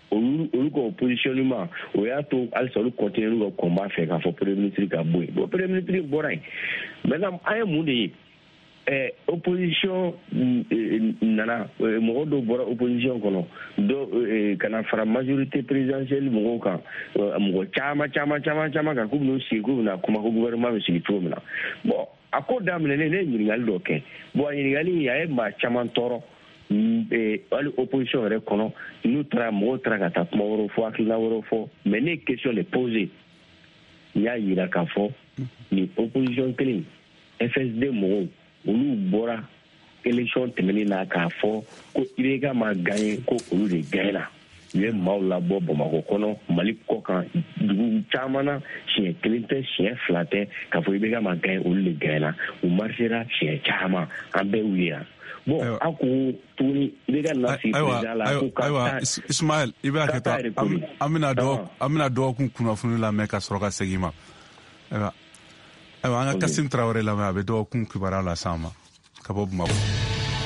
Speaker 7: olu olu ko positionnement o y'a to alisa olu continue ka combat fɛ k'a fɔ premier ministre ka bɔ yen bon premier ministre bɔra yen maintenant an ye mun de ye eh, opposition nana mɔgɔ dɔw bɔra opposition kɔnɔ dɔ kana fara majorité présidentielle mɔgɔw kan mɔgɔ caman caman caman caman kan k'u bɛn'u sigi k'u bɛna kuma ko gouvernement bɛ sigi cogo min na bon a ko daminɛnen ne ye ɲininkali dɔ kɛ bon ɲininkali a ye maa caman tɔɔrɔ hali opposition yɛrɛ kɔnɔ n'u taara mɔgɔw taara ka taa kuma wɛrɛw fɔ hakilina wɛrɛw fɔ mais ne ye question de poser n y'a yira k'a fɔ ni opposition kelen F S D mɔgɔw olu bɔra élection tɛmɛnen na k'a fɔ ko I B K ma gagné ko olu de gagné u ye maaw labɔ Bamakɔ kɔnɔ Mali kɔ kan dugu caman na siɲɛ kelen tɛ siɲɛ fila tɛ k'a fɔ I B K ma gagné olu de gagné u marchera siɲɛ caman an bɛɛ y'u ye bon a ko tuguni I B K na sigi président la ko ka taa
Speaker 5: Ismaël I bɛ hakɛ to an bɛna dɔgɔ an bɛna dɔgɔkun kunnafoni lamɛn ka sɔrɔ ka segin ma ayiwa ayiwa an ka Kasim Traoré lamɛn a bɛ dɔgɔkun kibaruya lase an ma ka bɔ Bamakɔ.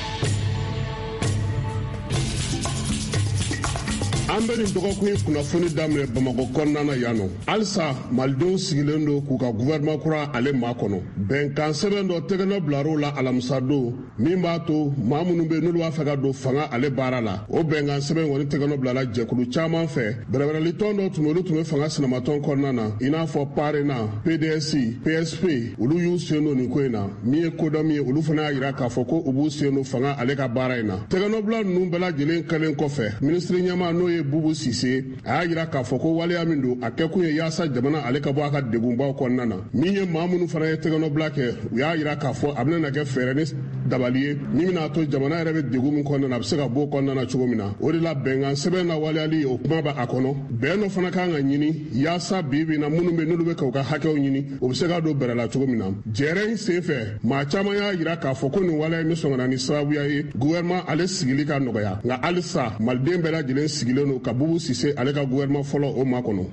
Speaker 9: An bɛ nin dɔgɔkun in kunnafoni daminɛ Bamakɔ kɔnɔna na yan nɔ halisa malidenw sigilen don k'u ka gouvernement kura ale maa kɔnɔ bɛnkan sɛbɛn dɔ tɛgɛnɔ bilar'o la alamisa don min b'a to maa minnu bɛ n'olu b'a fɛ ka don fanga ale baara la o bɛnkan sɛbɛn kɔni tɛgɛnɔ bilala jɛkulu caman fɛ bɛrɛbɛrɛlitɔn dɔ tun bɛ olu tun bɛ fanga sinamatɔn kɔnɔna na i n'a fɔ parena P D S P S P olu y'u sen don nin ko in na min ye kodɔn min ye olu fana y'a jira k'a fɔ ko u b'u sen don fanga ale ka baara in na tɛgɛnɔ bila ninnu bɛɛ lajɛlen kɛlen kɔfɛ minisiri ɲɛmaa n'o ye Bubu Sise a y'a jira k'a fɔ ko waleya min don a kɛkun ye yaasa jamana ale ka bɔ a ka degunbaw kɔnɔna na min ye maa minnu fana ye tɛgɛnɔbila kɛ u y'a jira k'a fɔ a bɛna na kɛ fɛɛrɛ ni dabali ye min bɛna to jamana yɛrɛ bɛ degun min kɔnɔna na a bɛ se ka bɔ o kɔnɔna na cogo min na o de la bɛnkan sɛbɛn na waleyali o kuma bɛ a kɔnɔ bɛn dɔ fana kan ka ɲini yaasa bi bi na minnu bɛ n'olu bɛ ka u ka hakɛw ɲini o bɛ se ka don bɛrɛ la cogo min na jɛrɛ in sen fɛ maa caman y'a jira k'a fɔ ko nin waleya in bɛ sɔn ka na ni sababuya ye gouvernement ale sigili ka nɔgɔya nka halisa maliden bɛɛ lajɛlen sigilen don ka Bubu Sise ale ka gouvernement fɔlɔ o ma kɔnɔ.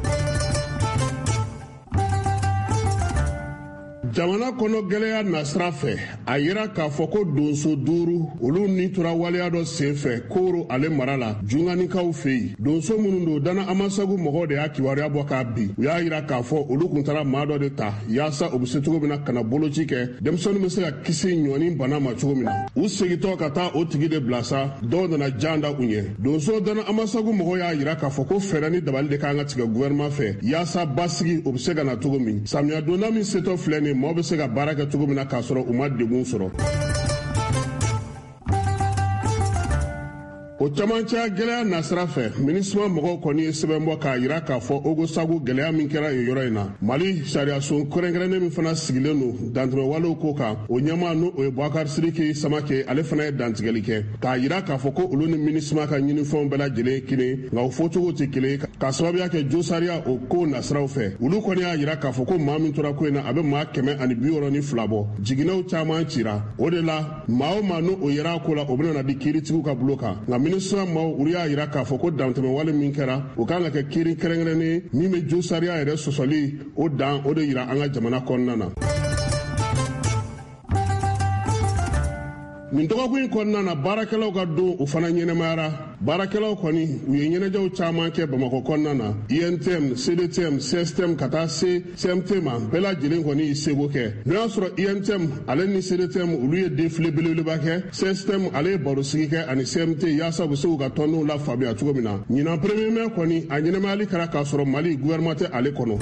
Speaker 9: Jamana kɔnɔ gɛlɛya nasira fɛ a yira k'a fɔ ko donso duuru olu ni tora waleya dɔ sen fɛ Koro ale mara la junganikaw fɛ yen donso minnu don Dana Amasagu mɔgɔw de y'a kibaruya bɔ k'a bin u y'a jira k'a fɔ olu kun taara maa dɔ de ta yaasa u bɛ se cogo min na ka na boloci kɛ denmisɛnninw bɛ se ka kisi ɲɔni bana ma cogo min na u segintɔ ka taa o tigi de bila sa dɔw nana jan da u ɲɛ donso Dana Amasagu mɔgɔw y'a jira k'a fɔ ko fɛɛrɛ ni dabali de kan ka tigɛ gouvernement fɛ yaasa basigi o bɛ se ka na cogo min samiya donda min setɔ filɛ nin maaw bɛ se ka baara kɛ cogo min na k'a sɔrɔ u ma degun sɔrɔ o camancɛya gɛlɛya nasira fɛ minisma mɔgɔw kɔni ye sɛbɛn bɔ k'a jira k'a fɔ Ogosagu gɛlɛya min kɛra yen yɔrɔ in na Mali sariyason kɛrɛnkɛrɛnnen min fana sigilen don dantɛmɛwalew ko kan o ɲɛmaa n'o ye Boubacar Sidiki Samake ale fana ye dantigɛli kɛ k'a jira k'a fɔ ko olu ni minisma ka ɲinifɛnw bɛɛ lajɛlen ye kelen nka o fɔcogo tɛ kelen k'a sababuya kɛ josariya o ko nasiraw fɛ olu kɔni y'a jira k'a fɔ ko maa min tora ko in na a bɛ maa kɛmɛ ani bi wɔɔrɔ ni fila bɔ jiginɛw caman cira o de la maa o maa n'o yera a ko la o bɛna na di kiiritigiw ka bolo kan nka minisma maaw olu y'a jira k'a fɔ ko dantɛmɛwale min kɛra o kan ka kɛ kiiri kɛrɛnkɛrɛnnen min bɛ josariya yɛrɛ sɔsɔli o dan o de jira an ka jamana kɔnɔna na. nin dɔgɔkun in kɔnɔna na baarakɛlaw ka don o fana ɲɛnɛmayara baarakɛlaw kɔni u ye ɲɛnajɛw caman kɛ Bamakɔ kɔnɔna na I N T M C D T M C S T M ka taa se C M T ma bɛɛ lajɛlen kɔni y'i seko kɛ n'o y'a sɔrɔ I N T M ale ni C D T M olu ye défilé belebeleba kɛ C S T M ale ye barosigi kɛ ani C M T yaasa u bɛ se k'u ka tɔndenw lafaamuya cogo min na ɲinan premier mai kɔni a ɲɛnɛmayali kɛra k'a sɔrɔ Mali gouvernement tɛ ale kɔnɔ.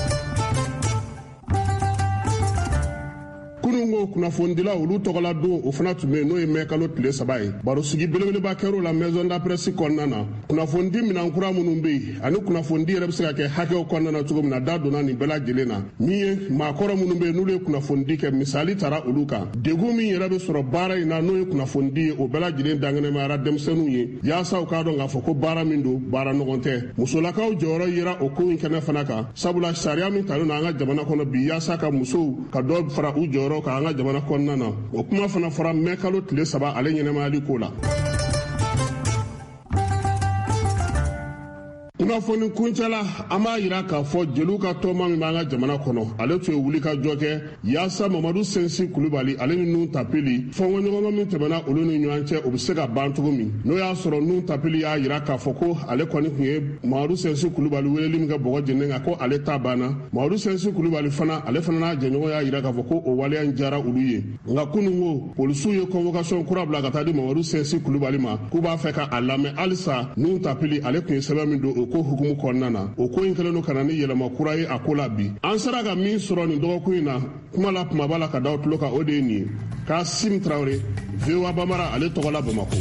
Speaker 9: kunungo kunnafonidila olu tɔgɔla don o fana tun bɛ n'o ye mɛ kalo tile saba ye barosigi belebeleba kɛr'o la maison de la presse kɔnɔna na kunnafonidi minankura minnu bɛ yen ani kunnafonidi yɛrɛ bɛ se ka kɛ hakɛw kɔnɔna na cogo min na da donna nin bɛɛ lajɛlen na min ye maakɔrɔ minnu bɛ yen n'olu ye kunnafonidi kɛ misali tara olu kan degun min yɛrɛ bɛ sɔrɔ baara in na n'o ye kunnafonidi ye o bɛɛ lajɛlen dangɛnɛmayara denmisɛnninw ye yaasa u k'a dɔn k'a fɔ ko baara min don baara nɔgɔn tɛ musolakaw jɔyɔrɔ yera o ko in kɛnɛ fana kan sabula sariya min talen don an ka jamana kɔnɔ bi yaasa ka musow ka dɔ fara u jɔyɔrɔ kan an ka jamana kɔnɔna na o kuma fana fɔra mɛ kalo tile saba ale ɲɛnɛmayali ko la. kunnafoni kuncɛla an b'a yira k'a fɔ jeliw ka tɔma min b'an ka jamana kɔnɔ ale tun ye wuli ka jɔ kɛ yaasa mamadu sensi kulubali ale ni nun tapili fɔnkɔɲɔgɔnma min tɛmɛna olu ni ɲɔgɔn cɛ o bɛ se ka ban cogo min n'o y'a sɔrɔ nun tapili y'a yira k'a fɔ ko ale kɔni tun ye mamadu sensi kulubali weleli min kɛ bɔgɔ jɛnnen kan ko ale ta banna mamadu sensi kulubali fana ale fana n'a jɛɲɔgɔn y'a yira k'a fɔ ko o waleya in diyara olu ye nka kunun ko polisiw ye convocation kura bila ka taa di mamadu sensi kulubali ma k'u b'a fɛ ka a lamɛn halisa nun tapili ale tun ye sɛbɛn min don o ko hukumu kɔnɔna na o ko in kɛlen don ka na ni yɛlɛma kura ye a ko la bi an sera ka min sɔrɔ nin dɔgɔkun in na kuma la kumaba la ka da tulo kan o de ye nin ye Kasim Traoré V O A Bambara ale tɔgɔ la Bamako.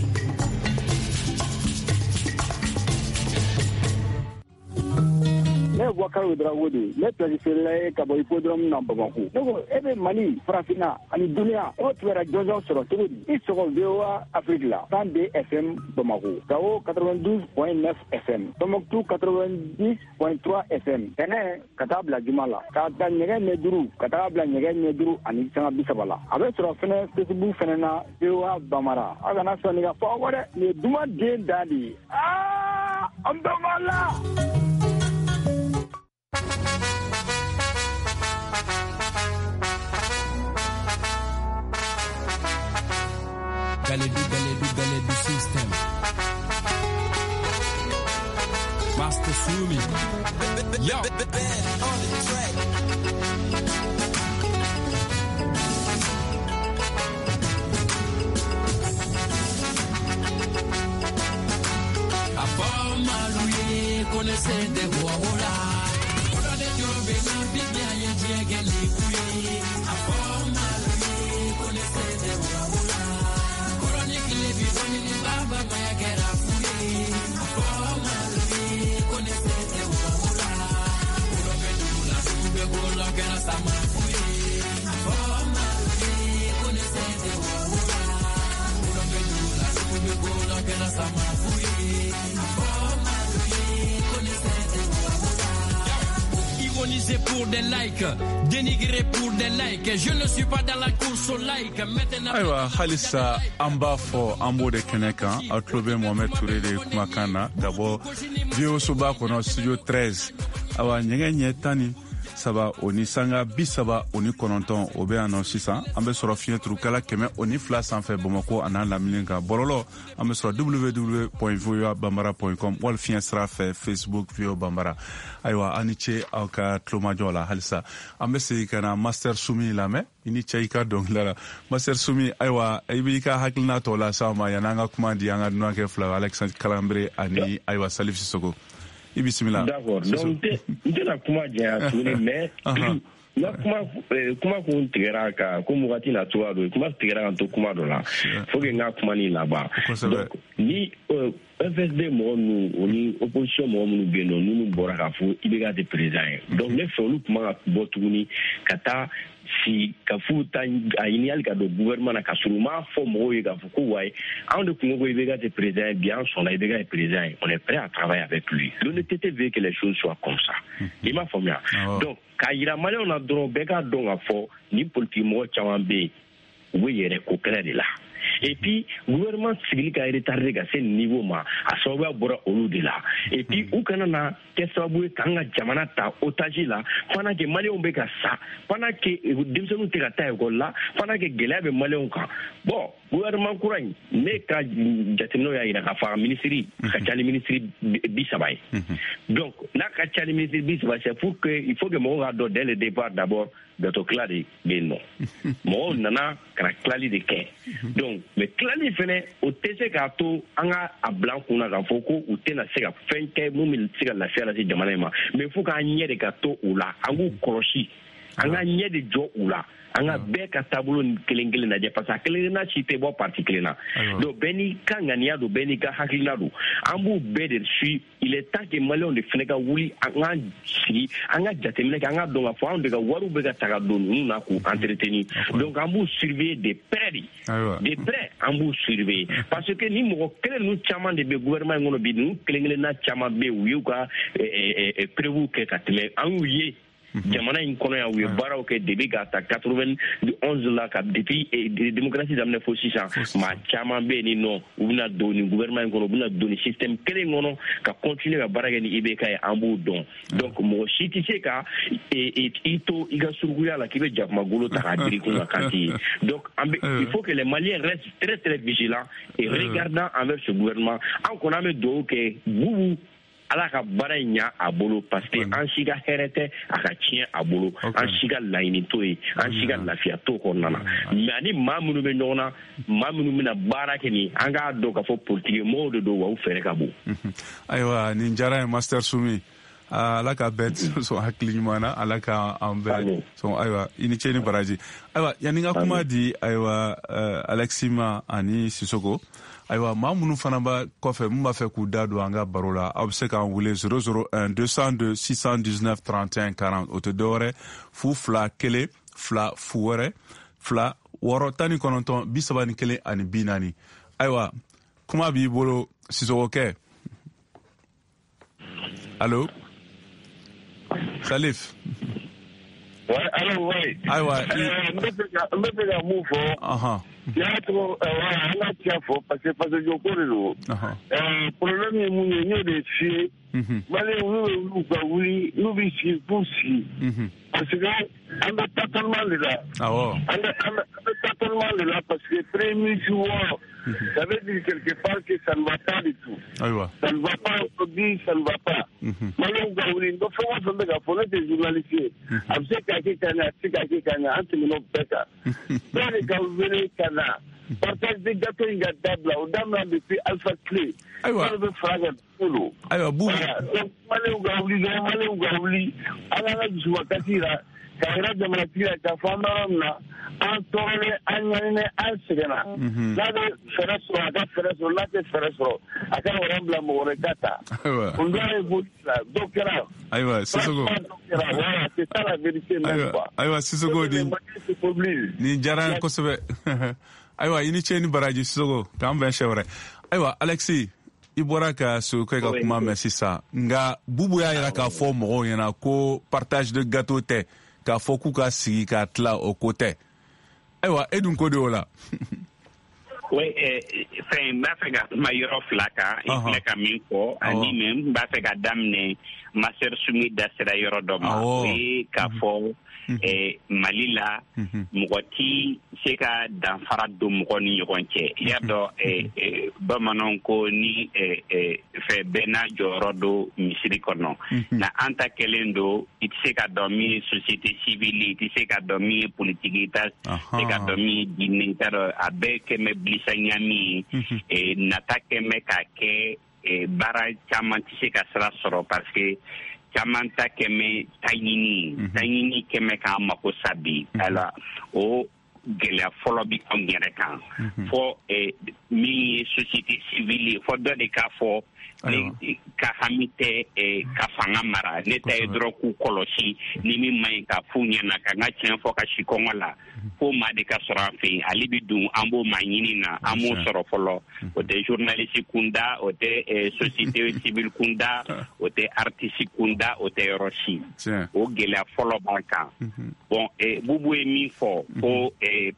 Speaker 8: Ne Boubacar Ouedraogo ne préfère ka bɔ hippodrome na Bamako. Ne ko e bɛ Mali farafinna ani duniya o tubara jɔnjɔn sɔrɔ cogo di i sɔgɔ V O A Afrique la cent deux F M Bamako, Gao quatre-vingt-douze point neuf F M, Tombouctou quatre-vingt-dix point trois F M. Tɛnɛ ka taa bila juma la ka taa ɲɛgɛn ɲɛ duuru ka taa bila ɲɛgɛn ɲɛ duuru ani sanga bi saba la a bɛ sɔrɔ fɛnɛ Facebook fɛnɛ na V O A Bambara a kana sɔnni ka fɔ aw dɛ nin ye duman den da de ye aa an bɛɛ b'a la.
Speaker 10: Galedu, Galedu, Galedu system. Master Sumi. Yo. On the track. Abba Malouye, connaissez des Wawora. Oda de Jobe, Bibia, Yegeli, Kuye. Abba Malouye, connaissez des Wawora. Baba Maya get up for me. For my connaissez des Wawora. Pour le Bedula, Sube Bola, Ganasama Fouye. For my connaissez des Wawora. Pour le Bedula, Sube Bola, Ganasama Fouye. For my connaissez des Wawora. Ironiser pour des likes, dénigrer pour des likes. Je ne suis pas dans la course au like. Maintenant.
Speaker 5: Aywa halisa amba fo ambo de keneka atlobe Mohamed Touré de kumakana d'abord bio soba kono studio treize awa nyenge nyetani saba oni sanga bisaba oni kononton obe anon sisan ambe soro fietru kala keme oni fla sanfɛ Bamako ana lamininga bololo ambe soro w w w point v o a bambara point com wal fien sra fɛ Facebook V O A Bambara aywa ani che aka tlomajola halisa ambe se kana Master Sumi lame ini che ka dong la Master Sumi aywa ibi ka haklina to la sama yananga kuma di anga no ke fla Alexandre Kalambre ani aywa Salif Sissoko. Bismillah.
Speaker 11: D'accord. Donc, tu n'as pas dit mais na kuma kuma kun tigɛra ka ko mugati na cogoya dɔ kuma tigɛra kan to kuma dɔ la faut que n ka kuma ni laban donc ni F S D mɔgɔ ninnu o ni opposition mɔgɔ minnu bɛ yen nɔ n'olu bɔra k'a fɔ I B K tɛ président ye donc ne fɛ olu kuma ka bɔ tuguni ka taa si ka fu ta a ɲini hali ka don gouvernement na ka sɔrɔ u m'a fɔ mɔgɔw ye k'a fɔ ko wayi anw de kun ko I B K tɛ président ye bi an sɔnna I B K ye président ye on est prêt à travailler avec lui l'honnêteté veut que les choses soient comme ça i m'a faamuya donc k'a yira maliyɛnw na dɔrɔn bɛɛ k'a dɔn k'a fɔ ni politique mɔgɔ caman bɛ yen u bɛ yɛrɛ ko kɛlɛ de la et puis gouvernement sigili ka retardé ka se niveau ma a sababuya bɔra olu de la et puis u kana na kɛ sababu ye k'an ka jamana ta otage la pendant que maliyɛnw bɛ ka sa pendant que denmisɛnninw tɛ ka taa école la pendant que gɛlɛya bɛ maliyɛnw kan bon gouvernement kura in ne ka jateminɛw y'a yira k'a fɔ a ministre ka ca ni ministre bi saba ye donc n'a ka ca ni ministre bi saba c'est pour que il faut que mɔgɔw k'a dɔn dès le départ d'abord gato tila de bɛ yen nɔ mɔgɔw nana ka na tilali de kɛ donc mais tilali fɛnɛ o tɛ se k'a to an ka a bila an kun na k'a fɔ ko u tɛna se ka fɛn kɛ mun bɛ se ka lafiya lase jamana in ma mais fo k'an ɲɛ de ka to u la an k'u kɔlɔsi an ka ɲɛ de jɔ u la an ka bɛɛ ka taabolo kelen kelen lajɛ parce que a kelen na si tɛ bɔ parti kelen na donc bɛɛ n'i ka ŋaniya don bɛɛ n'i ka hakilina don an b'u bɛɛ de suit il est temps que maliyɛnw de fɛnɛ ka wuli an ka sigi an ka jateminɛ kɛ an ka dɔn k'a fɔ anw de ka wariw bɛ ka ta ka don ninnu na k'u entretenir donc an b'u surveiller de près de de près an b'u surveiller parce que ni mɔgɔ kelen ninnu caman de bɛ gouvernement in kɔnɔ bi ninnu kelen kelen na caman bɛ yen u y'u ka prévu kɛ ka tɛmɛ an y'u ye jamana in kɔnɔ yan u ye baaraw kɛ depuis ka ta quatre-vingt-onze la ka depuis démocratie daminɛ fo sisan maa caman bɛ yen ni nɔ u bɛna don nin gouvernement in kɔnɔ u bɛna don nin système kelen kɔnɔ ka continuer ka baara kɛ ni I B K ye an b'o dɔn donc mɔgɔ si tɛ se ka i to i ka surukuya la k'i bɛ jakumagolo ta k'a diri kun na kan t'i ye donc il faut que les Maliens restent très très vigilants et regardants envers ce gouvernement an kɔni an bɛ dugawu kɛ Bubu ala ka baara in ɲa a bolo parce que an si ka hɛrɛ tɛ a ka tiɲɛ a bolo an si ka laɲini to ye an si ka lafiya to kɔnɔna na mais ani maa minnu bɛ ɲɔgɔn na maa minnu bɛna baara kɛ nin an k'a dɔn k'a fɔ politique mɔgɔw de don wa u fɛrɛ ka bon.
Speaker 5: ayiwa nin diyara ye Master Sumi ala ka bɛɛ sɔn hakili ɲuman na ala ka an bɛɛ sɔn ayiwa i ni ce ni baraji ayiwa yanni ka kuma di ayiwa Alexis ma ani Sisoko ayiwa maa minnu fana b'a kɔfɛ mun b'a fɛ k'u da don an ka baro la aw bɛ se k'an wele zéro zéro un deux cent deux six cent dix-neuf trente et un quarante o tɛ dɔwɛrɛ fu fila kelen fila fu wɛrɛ fila wɔɔrɔ tan ni kɔnɔntɔn bi saba ni kelen ani bi naani ayiwa kuma b'i bolo Sisoko kɛ allo Salif.
Speaker 7: Ouais, alors, ouais.
Speaker 5: Ah ouais.
Speaker 7: Je vais faire un mot fort.
Speaker 5: Ah
Speaker 7: il y a trop, on a tiens fort, parce que, parce que je connais le Le problème est mon union des filles. Malé, nous, nous, oui, nous, nous, pour si. Parce que, on n'a pas tellement de là.
Speaker 5: Ah ouais.
Speaker 7: On n'a pas tellement de là, parce que, premier jour, ça veut dire quelque part que ça ne va pas du tout.
Speaker 5: Ah ouais.
Speaker 7: Ça ne va pas aujourd'hui, ça ne va pas. Malé, on va ouvrir, nous, faut qu'on se mette à fond, des journalistes. Après, quelqu'un qui a, quelqu'un qui a, entre nous, bêta. Dans les cas où vous venez, Cana, partage des gâteaux, il y a d'abord, au dame là, depuis Alpha Clé.
Speaker 5: Ah ouais.
Speaker 7: On veut faire un boulot.
Speaker 5: Ah ouais, boum.
Speaker 7: Donc, malé, on va ouvrir, malé, on va ouvrir. Alors là, je vois qu'à là, Kaira de Malatira, Kafamarana, Antoine, Agnane, Ansegana. Là, de Ferreso, Aga Ferreso, là, de Ferreso, Aga Rambla Morekata. On doit évoluer là. Donc là,
Speaker 5: Aïwa, Sisoko.
Speaker 7: Voilà, c'est ça la vérité même pas.
Speaker 5: Aïwa, Sisoko, ni jaran kosebe. Aïwa, ini cheni baraji Sisoko, kamba shawara. Aïwa, Alexis. I bɔra ka Sisoko ka kuma mɛn sisan nga Bubu y'a yira k'a fɔ mɔgɔw ɲɛna ko partage de gâteau tɛ k'a fɔ k'u ka sigi k'a tila o ko tɛ ayiwa e dun ko de o la.
Speaker 6: oui fɛn n b'a fɛ ka kuma yɔrɔ fila kan i filɛ ka min fɔ ani mɛ n b'a fɛ ka daminɛ Master Sumi da sera yɔrɔ dɔ ma o ye k'a fɔ Mali la mɔgɔ ti se ka danfara don mɔgɔ ni ɲɔgɔn cɛ i y'a dɔn bamananw ko ni fɛ bɛɛ n'a jɔyɔrɔ do misiri kɔnɔ na an ta kɛlen do i tɛ se ka dɔn min ye société civile i tɛ se ka dɔn min ye politique i tɛ se ka dɔn min ye diinɛ i t'a dɔn a bɛɛ kɛmɛ bilisa ɲami ye nata kɛmɛ k'a kɛ baara caman tɛ se ka sira sɔrɔ parce que caman ta kɛmɛ taɲini taɲini kɛmɛ k'an mako sa bi ala o gɛlɛya fɔlɔ bi anw yɛrɛ kan fɔ min ye société civile fɔ dɔ de k'a fɔ ka hami tɛ ka fanga mara ne ta ye dɔrɔn k'u kɔlɔsi ni min man ɲi ka f'u ɲɛna ka n ka tiɲɛ fɔ ka si kɔngɔ la fo maa de ka sɔrɔ an fɛ yen ale bi dun an b'o maa ɲini na an b'o sɔrɔ fɔlɔ o tɛ journaliste kunda o tɛ société civile kunda o tɛ artiste kunda o tɛ yɔrɔ si o gɛlɛya fɔlɔ b'an kan bon Bubu ye min fɔ ko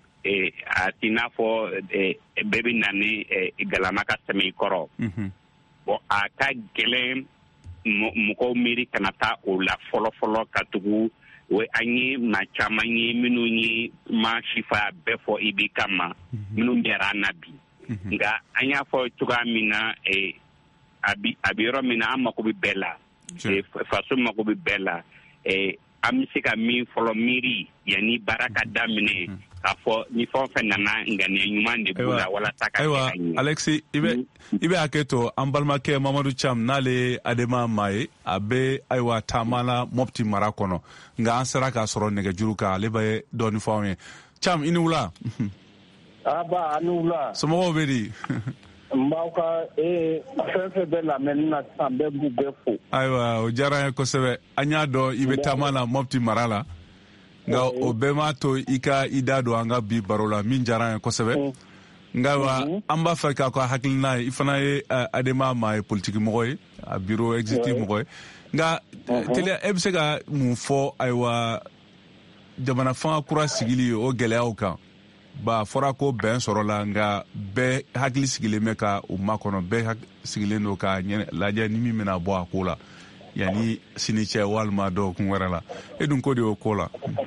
Speaker 6: a t'i n'a fɔ bɛɛ bɛ na ni galama ka tɛmɛ i kɔrɔ bon a ka gɛlɛn mɔgɔw miiri kana taa o la fɔlɔ-fɔlɔ ka tugu o an ye maa caman ye minnu ye ma sifa bɛɛ fɔ I B K ma minnu bɛra an na bi nka an y'a fɔ cogoya min na a bɛ yɔrɔ min na an mako bɛ bɛɛ la faso mako bɛ bɛɛ la an bɛ se ka min fɔlɔ miiri yanni baara ka daminɛ k'a fɔ ni fɛn o fɛn nana ŋaniya ɲuman de b'u la walasa ka kɛ ka ɲɛ. Alexis
Speaker 5: i bɛ i bɛ hakɛ to an balimakɛ Mamadu Cham n'ale Adama maa ye a bɛ ayiwa taama la Mopti mara kɔnɔ nka an sera k'a sɔrɔ nɛgɛjuru kan ale bɛ dɔɔni fɔ anw ye. Cham i ni wula.
Speaker 8: Aba a ni wula.
Speaker 5: Somɔgɔw bɛ di.
Speaker 8: N b'aw ka fɛn fɛn bɛ lamɛnni na sisan bɛɛ b'u bɛɛ fo.
Speaker 5: Ayiwa o diyara n ye kosɛbɛ an y'a dɔn i bɛ taama la Mopti mara la. Nga o bɛɛ m'a to i ka i da don an ka bi baro la min diyara n ye kosɛbɛ nka wa an b'a fɛ k'a ka hakilina ye i fana ye Adama maa ye politique mɔgɔ ye a bureau exécutif mɔgɔ ye nga tele e bɛ se ka mun fɔ ayiwa jamana fanga kura sigili o gɛlɛyaw kan ba fɔra ko bɛn sɔrɔla nga bɛɛ hakili sigilen bɛ ka u makɔnɔ bɛɛ sigilen don ka lajɛ ni min bɛna bɔ a ko la yani sini cɛ walima dɔgɔkun wɛrɛ la e dun ko de y'o ko la.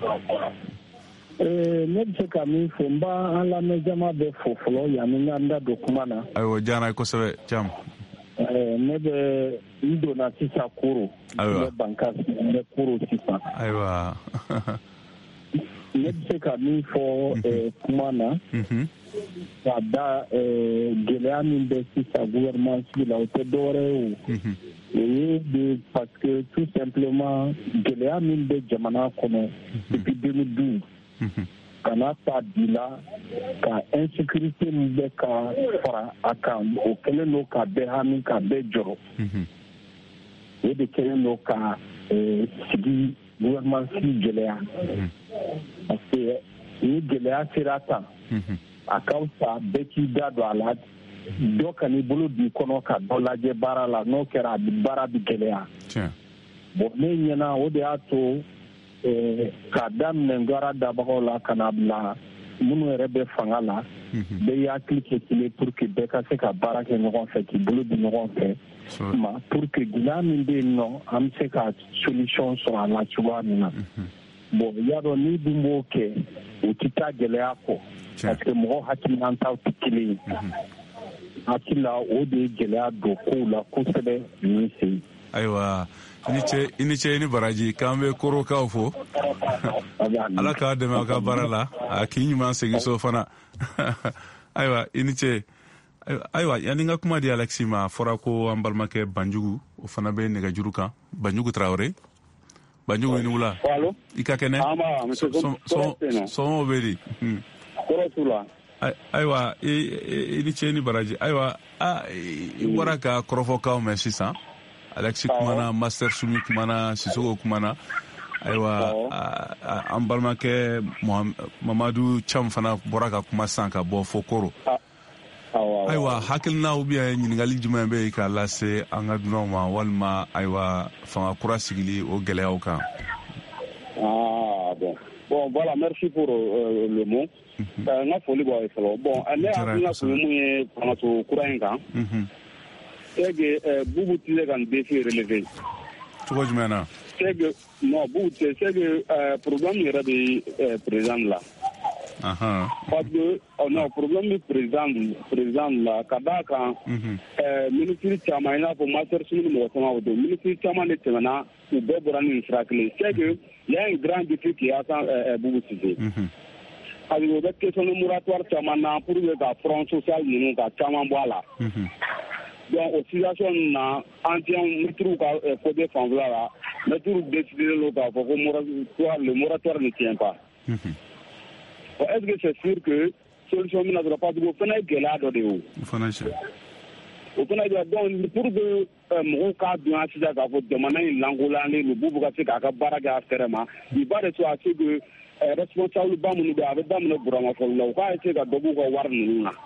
Speaker 8: ne bɛ se ka min fɔ n b'a an lamɛnjama bɛ fo fɔlɔ yanni n ka n da don kuma na.
Speaker 5: ayiwa diyara kosɛbɛ Cam.
Speaker 8: ne bɛ n donna sisan koro. ayiwa n bɛ bankasi n bɛ koro sisan.
Speaker 5: ayiwa.
Speaker 8: ne bɛ se ka min fɔ kuma na. ka da gɛlɛya min bɛ sisan gouvernement sigi la o tɛ dɔwɛrɛ ye o. o ye de parce que tout simplement gɛlɛya min bɛ jamana kɔnɔ depuis deux mille douze. kana ta bi la ka insécurité min bɛ ka fara a kan o kɛlen don ka bɛɛ hami ka bɛɛ jɔrɔ. o de kɛlen don ka sigi gouvernement sigi gɛlɛya. parce que ni gɛlɛya sera tan a ka fisa bɛɛ k'i da don a la dɔ kan'i bolo b'i kɔnɔ ka dɔ lajɛ baara la n'o kɛra a bi baara bi gɛlɛya. bon ne ɲɛna o de y'a to k'a daminɛ gara dabagaw la ka na bila minnu yɛrɛ bɛ fanga la bɛɛ y'i hakili kɛ kelen pour que bɛɛ ka se ka baara kɛ ɲɔgɔn fɛ k'i bolo di ɲɔgɔn fɛ ma pour que gɛlɛya min bɛ yen nɔ an bɛ se ka solution sɔrɔ a la cogoya min na. bon y'a dɔn n'i dun b'o kɛ o tɛ taa gɛlɛya kɔ parce que mɔgɔw hakilinantaw tɛ kelen ye. hakili la o de ye gɛlɛya don kow la kosɛbɛ nin sen.
Speaker 5: ayiwa i ni ce i ni ce i ni baraji k'an bɛ korokaw fo ala k'a dɛmɛ a ka baara la a k'i ɲuman segin so fana. ayiwa i ni ce ayiwa yanni n ka kuma di Alexis ma a fɔra ko an balimakɛ Banjugu o fana bɛ nɛgɛjuru kan Banjugu Traoré. Banjugu i ni wula i ka kɛnɛ sɔngɔw bɛ di. ayiwa i ni ce i ni baraji ayiwa i bɔra ka kɔrɔfɔkaw mɛn sisan Alexis kumana Master Sumi kumana Sisoko kumana ayiwa an balimakɛ Mamadu Cham fana bɔra ka kuma san ka bɔ fo koro. ayiwa hakilina ou bien ɲininkali jumɛn bɛ yen k'a lase an ka dunanw ma walima ayiwa fanga kura sigili o gɛlɛyaw kan.
Speaker 12: ah bon bon voilà merci pour euh, le mot. n ka foli b'aw ye fɔlɔ bon ne hakilina kun ye mun ye fangaso kura in kan. c'est que Boubou tɛ se ka nin défi relever.
Speaker 5: cogo jumɛn na.
Speaker 12: c'est que non Boubou tɛ c'est que problème yɛrɛ bɛ président la.
Speaker 5: Uh-huh.
Speaker 12: parce que oh non problème bi président président la ka d'a kan ministre caman i n'a fɔ Master Sumi mɔgɔ caman o don ministre caman de tɛmɛna u bɛɛ bɔra ni sira kelen c'est que il y a un grand défi qui attend Boubou Cissé. parce que o bɛ question moratoire caman na pour que ka front social ninnu ka caman bɔ a la. donc o situation na an tɛ ministre ka côté fanfɛla la ministre décidé don k'a fɔ ko moratoire le moratoire ne tient pas. Bon, est-ce que c'est sûr que solution min na sɔrɔ parce que o fana ye gɛlɛya dɔ de ye o.
Speaker 5: o fana ye
Speaker 12: o fana ye donc pour que mɔgɔw k'a dɔn sisan k'a fɔ jamana in lankolonyalen don Boubou ka se k'a ka baara kɛ a fɛrɛ ma il va de soi à ce que responsable ba minnu bɛ yen a bɛ daminɛ Burama Fɔlɔ la u k'a essayer ka dɔ b'u ka wari ninnu na.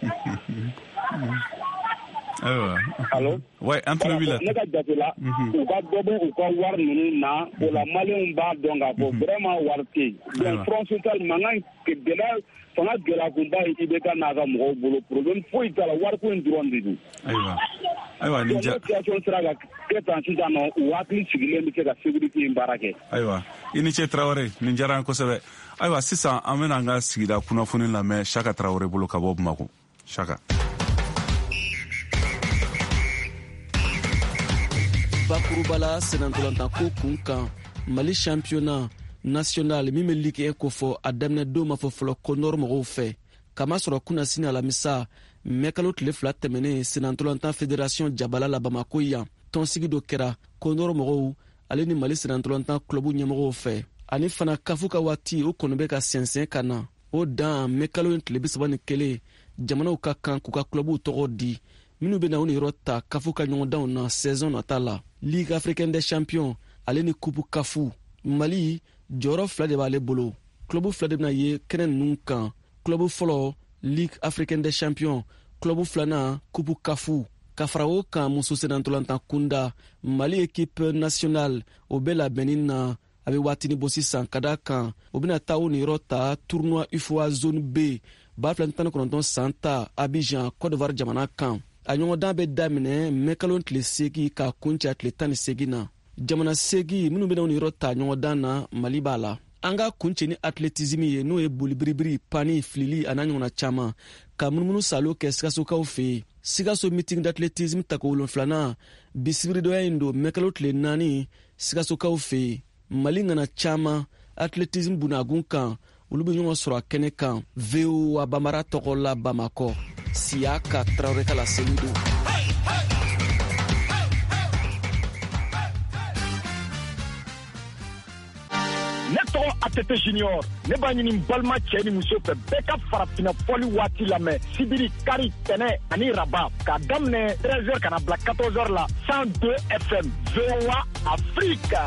Speaker 5: ayiwa.
Speaker 12: allo.
Speaker 5: ouais an tulo b'i la.
Speaker 12: ne ka jate la. u ka dɔ bɔ u ka wari ninnu na o la maliyɛnw b'a dɔn k'a fɔ vraiment wari tɛ yen. donc front social mankan gɛlɛya fanga gɛlɛyakunba ye I B K n'a ka mɔgɔw bolo problème foyi t'a la wariko in dɔrɔn de don.
Speaker 5: ayiwa ayiwa nin ja.
Speaker 12: situation sera ka kɛ tan sisan nɔ u hakili sigilen bɛ se ka sécurité in baara kɛ.
Speaker 5: ayiwa i ni ce Traoré nin diyara an kosɛbɛ ayiwa sisan an bɛna an ka sigida kunnafoni lamɛn Saka Traoré bolo ka bɔ Bamako Saka.
Speaker 13: bakurubala senantolantan ko kun kan Mali championnat national min bɛ ligue un ko fɔ a daminɛ don ma fɔ fɔlɔ Kondor mɔgɔw fɛ kamasɔrɔ kunnasini alamisa mɛkalo tile fila tɛmɛnen senantolantan fédération jabala la Bamako yan tɔnsigi dɔ kɛra Kondor mɔgɔw ale ni Mali senantolantan club ɲɛmɔgɔw fɛ ani fana kafu ka waati o kɔni bɛ ka sɛnsɛn ka na o dan mɛkalo in tile bi saba ni kelen jamanaw ka kan k'u ka clubw tɔgɔ di minnu bɛ na u ni yɔrɔ ta kafu ka ɲɔgɔndanw na saison nata la Ligue africaine des champions ale ni coupe kafu Mali jɔyɔrɔ fila de b'ale bolo club fila de bɛna ye kɛnɛ ninnu kan club fɔlɔ Ligue africaine des champions club filanan coupe kafu ka fara o kan muso senantolantan kunda Mali équipe nationale o bɛ labɛnni na a bɛ waatini bɔ sisan ka da kan o bɛna taa o niyɔrɔ ta tournoi U F O A zone B ba fila tan ni kɔnɔntɔn san ta Abidjan Côte d'Ivoire jamana kan a ɲɔgɔndan bɛ daminɛ mɛkalon tile seegin ka kuncɛ tile tan ni seegin na jamana seegin minnu bɛna o niyɔrɔ ta ɲɔgɔndan na Mali b'a la. An ka kuncɛ ni athlétisme ye n'o ye bolibiribiri pani filili a n'a ɲɔgɔnna caman ka munumunu salo kɛ Sikasokaw fɛ yen. Sikaso meeting d'athlétisme ta ko wolonfilanan bisibiridɔya in don mɛkalo tile naani Sikasokaw fɛ yen. Mali ŋana caman athlétisme bunagun kan olu bɛ ɲɔgɔn sɔrɔ a kɛnɛ kan V O A Bamara tɔgɔ la Bamakɔ Siyaka Traoré ka laseli don.
Speaker 14: Ne tɔgɔ A T T Junior ne b'a ɲini balima cɛ ni muso fɛ bɛɛ ka farafinna fɔli waati lamɛn sibiri kari tɛnɛ ani raba k'a daminɛ treize heures kana bila quatorze heures la cent deux F M V O A Afrique.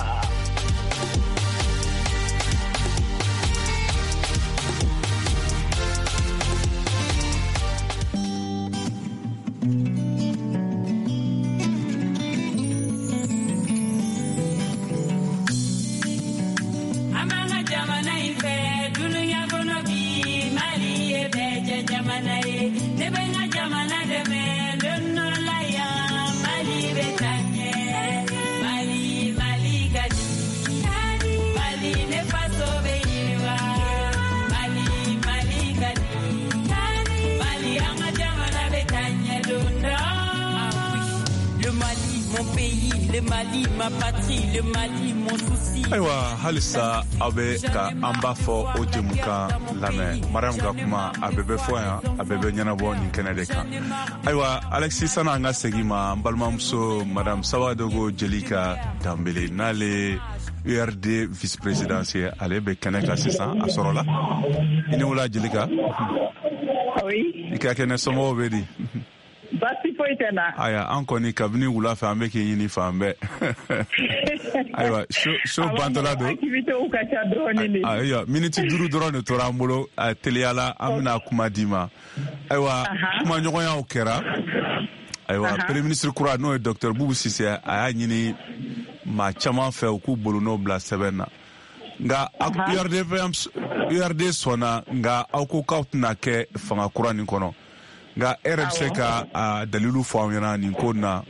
Speaker 10: Mali, ma patrie, le Mali, mon souci.
Speaker 5: Aywa, halisa abe ka amba fo o jemuka lame. Mariam ga kuma abebe fo ya, abebe nyanabo ni kenede kan. Aywa, Alexis sana nga segima mbalmamso Madame Sawadogo Jelika Dambele nale U R D vice-présidentiel ale be keneka sisan asorola. Ini wala Jelika?
Speaker 15: Oui.
Speaker 5: Ika kene somo bedi.
Speaker 15: Basi foi tena.
Speaker 5: Aya, an kɔni kabini wula fɛ an bɛ k'i ɲini fan bɛɛ. Ayiwa, so bantɔla don.
Speaker 15: Activité u ka ca dɔɔni de.
Speaker 5: Ayiwa, miniti duuru dɔrɔn de tora an bolo teliyala an bɛna kuma d'i ma. Ayiwa, kumaɲɔgɔnyaw kɛra. Ayiwa, premier ministre kura n'o ye docteur Boubou Cissé a y'a ɲini maa caman fɛ u k'u bolonɔw bila sɛbɛn na. Nka U R D U R D sɔnna nka aw ko k'aw tɛna kɛ fanga kura nin kɔnɔ. Nga R F C ka dalilu fɔ an ɲɛna nin ko na.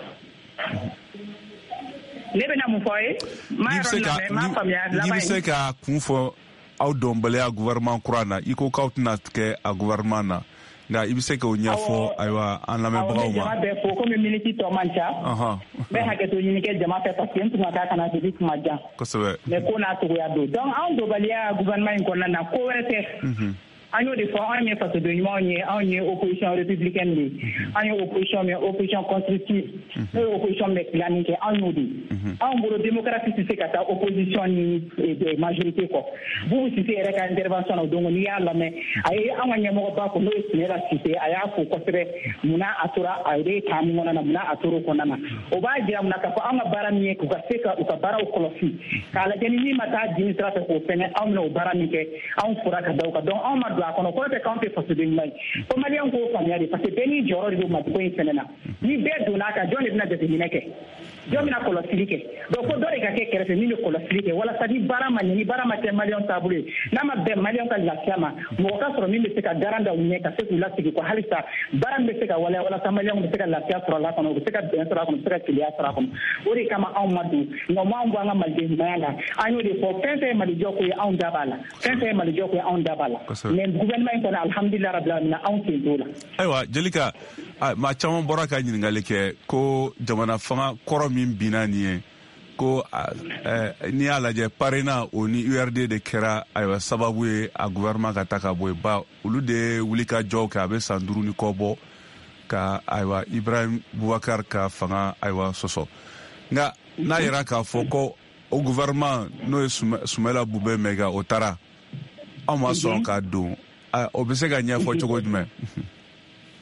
Speaker 15: Ne bɛna mun fɔ ye? Ma yɔrɔ lamɛn, ma faamuya.
Speaker 5: N'i bɛ se ka kun fɔ aw dɔnbaliya gouvernement kura na i ko k'aw tɛna kɛ a gouvernement na nka i bɛ se k'o ɲɛfɔ ayiwa an lamɛnbagaw ma.
Speaker 15: Jama bɛɛ fo komi miniti tɔ man ca. Bɛɛ hakɛto ɲini kɛ jama fɛ parce que n tun ka k'a kana debi kuma jan.
Speaker 5: Kosɛbɛ.
Speaker 15: Mais ko n'a cogoya don. Donc anw dɔnbaliya gouvernement in kɔnɔna na ko wɛrɛ tɛ. An y'o de fɔ anw ye fasoden ɲumanw ye anw ye opposition républicaine de an ye opposition mais opposition constructive n'o ye opposition bɛ dilanni kɛ anw y'o de anw bolo démocratie tɛ se ka taa opposition ni majorité kɔ Boubou Cissé yɛrɛ ka intervention na donc n'i y'a lamɛn a ye an ka ɲɛmɔgɔba ko n'o ye Sunjata Cissé a y'a fo kosɛbɛ munna a tora a yɛrɛ kan min kɔnɔna na munna a tora o kɔnɔna na o b'a jira mun na k'a fɔ an ka baara min ye k'u ka se ka u ka baaraw kɔlɔsi k'a lajɛ ni min ma taa dimi sira fɛ k'o fɛnɛ anw bɛna o baara min kɛ anw fura ka da o kan donc anw ma don a kɔnɔ kɔrɔ tɛ k'anw tɛ fasoden ɲuman ye ko maliyɛnw k'o faamuya de parce que bɛɛ n'i jɔyɔrɔ de bɛ Maliko in fɛnɛ na ni bɛɛ donna a kan jɔn de bɛna jateminɛ kɛ jɔn bɛna kɔlɔsili kɛ donc ko dɔ de ka kɛ kɛrɛfɛ min bɛ kɔlɔsili kɛ walasa ni baara ma ɲɛ ni baara ma kɛ maliyɛnw taabolo ye n'a ma bɛn maliyɛnw ka lafiya ma mɔgɔ ka sɔrɔ min bɛ se ka garan da u ɲɛ ka se k'u lasigi ko halisa baara min bɛ se ka waleya walasa maliyɛnw bɛ se ka lafiya sɔrɔ a kɔnɔ u bɛ se ka bɛn sɔrɔ a kɔnɔ u bɛ se ka keleya sɔrɔ a kɔnɔ o de kama anw ma don nka o m'anw bɔ an ka maliden ɲumanya la an y'o de fɔ fɛn fɛn ye malijɔ ko ye anw da b'a la fɛn fɛn ye malijɔ ko ye anw da b'a la mais gouvernement in kɔnɔ alhamdulilayi rabbil alamin anw sen t'o la.
Speaker 5: Ayiwa Jelika maa caman bɔra ka ɲininkali kɛ ko jamana fanga kɔrɔ min binna nin ye ko n'i y'a lajɛ parena o ni U R D de kɛra ayiwa sababu ye a gouvernement ka ta ka bɔ yen ba olu de wuli ka jɔw kɛ a bɛ san duuru ni kɔ bɔ ka ayiwa Ibrahim Boubacar ka fanga ayiwa sɔsɔ nka n'a yɛrɛ k'a fɔ ko o gouvernement n'o ye Sumala Bube Mega o taara anw ma sɔn ka don o bɛ se ka ɲɛfɔ cogo jumɛn?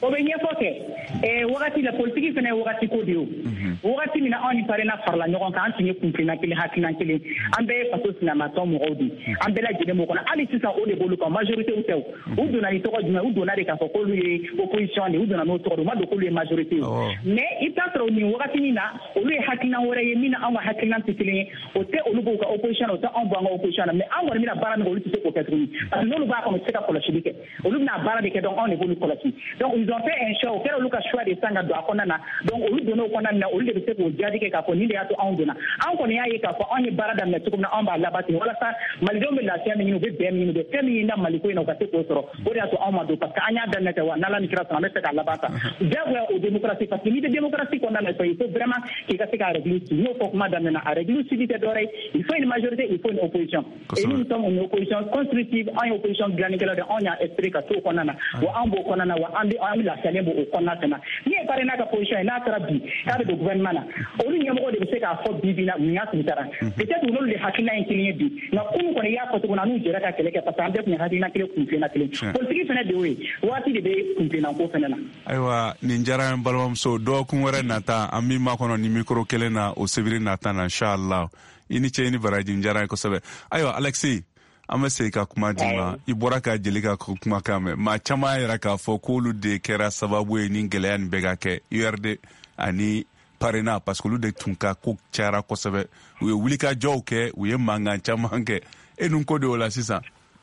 Speaker 15: o bɛ ɲɛfɔ kɛ ɛɛ wagati la politiki fana ye wagati ko de ye o wagati min na anw ni parena farala ɲɔgɔn kan an tun ye kunfilan kelen hakilina kelen an bɛɛ ye faso sinamatɔn mɔgɔw de an bɛɛ lajɛlen b'o kɔnɔ hali sisan o de b'olu kan majorité tɛ o u donna ni tɔgɔ jumɛn u donna de k'a fɔ k'olu ye opposition de u donna n'o tɔgɔ de u ma don k'olu ye majorité mais i bɛ taa sɔrɔ nin wagati min na olu ye hakilina wɛrɛ ye min na anw ka hakilina tɛ kelen ye o tɛ olu b'u ka opposition o tɛ anw b'an ka opposition na mais anw kɔni bɛna baara min kɛ olu tɛ se k'o kɛ tuguni parce que n'olu b'a kɔnɔ u tɛ se ka kɔlɔsili kɛ olu bɛna baara de kɛ donc anw de b'olu kɔlɔsi donc ils ont fait un choix o kɛra olu ka choix de san ka don a kɔnɔna na donc olu donna o kɔnɔna na olu de bɛ se k'o jaabi kɛ k'a fɔ nin de y'a to anw donna anw kɔni y'a ye k'a fɔ anw ye baara daminɛ cogo min na anw b'a laban ten walasa malidenw bɛ lafiya min ɲini u bɛ bɛn min ɲini u bɛ fɛn min ɲini na maliko in na u ka se k'o sɔrɔ o de y'a to anw ma don parce que an y'a daminɛ ten wa n'ala ni kira sɔnna an bɛ se k'a laban ta diyagoya o démocratie parce que n'i bɛ démocratie kɔnɔna na il faut vraiment k'i ka se k'a règle suivre n'o fɔ kuma daminɛ na a règle suivre tɛ dɔwɛrɛ ye il faut une majorité il faut une opposition et nous nous sommes une opposition constructive an ye opposition dilannikɛlaw de anw y'a espérer ka to o kɔnɔna na wa an b'o kɔnɔna na wa an bɛ an bɛ lafiyalen b'o o kɔnɔna fana ni ye pare n'a ka position ye n'a taara bi k'a bɛ don gouvernement na olu ɲɛmɔgɔ de bɛ se k'a fɔ bi bi na nin y'a tun taara peut-être n'olu de hakilina ye kelen ye bi nka kunun kɔni y'a fɔ cogo min na n'u jɛra ka kɛlɛ kɛ parce que an bɛɛ tun ye hakilina kelen kunfilenna kelen politiki fana de y'o ye waati de bɛ kunfilenako fana na.
Speaker 5: ayiwa nin diyara n balimamuso dɔgɔkun wɛrɛ nata an bɛ makɔnɔ ni mikoro kelen na o sebiri nata na inshallah i ni cɛ i ni baraji n diyara n kosɛbɛ ayiwa Alexis an bɛ segin ka kuma di ma i bɔra ka jeli ka kumakan mɛn maa caman yɛrɛ k'a fɔ k'olu de kɛra sababu ye ni gɛlɛya nin bɛɛ ka kɛ U R D ani parena parce que olu de tun ka ko cayara kosɛbɛ u ye wulikajɔw kɛ u ye mankan caman kɛ e dun ko de o la sisan.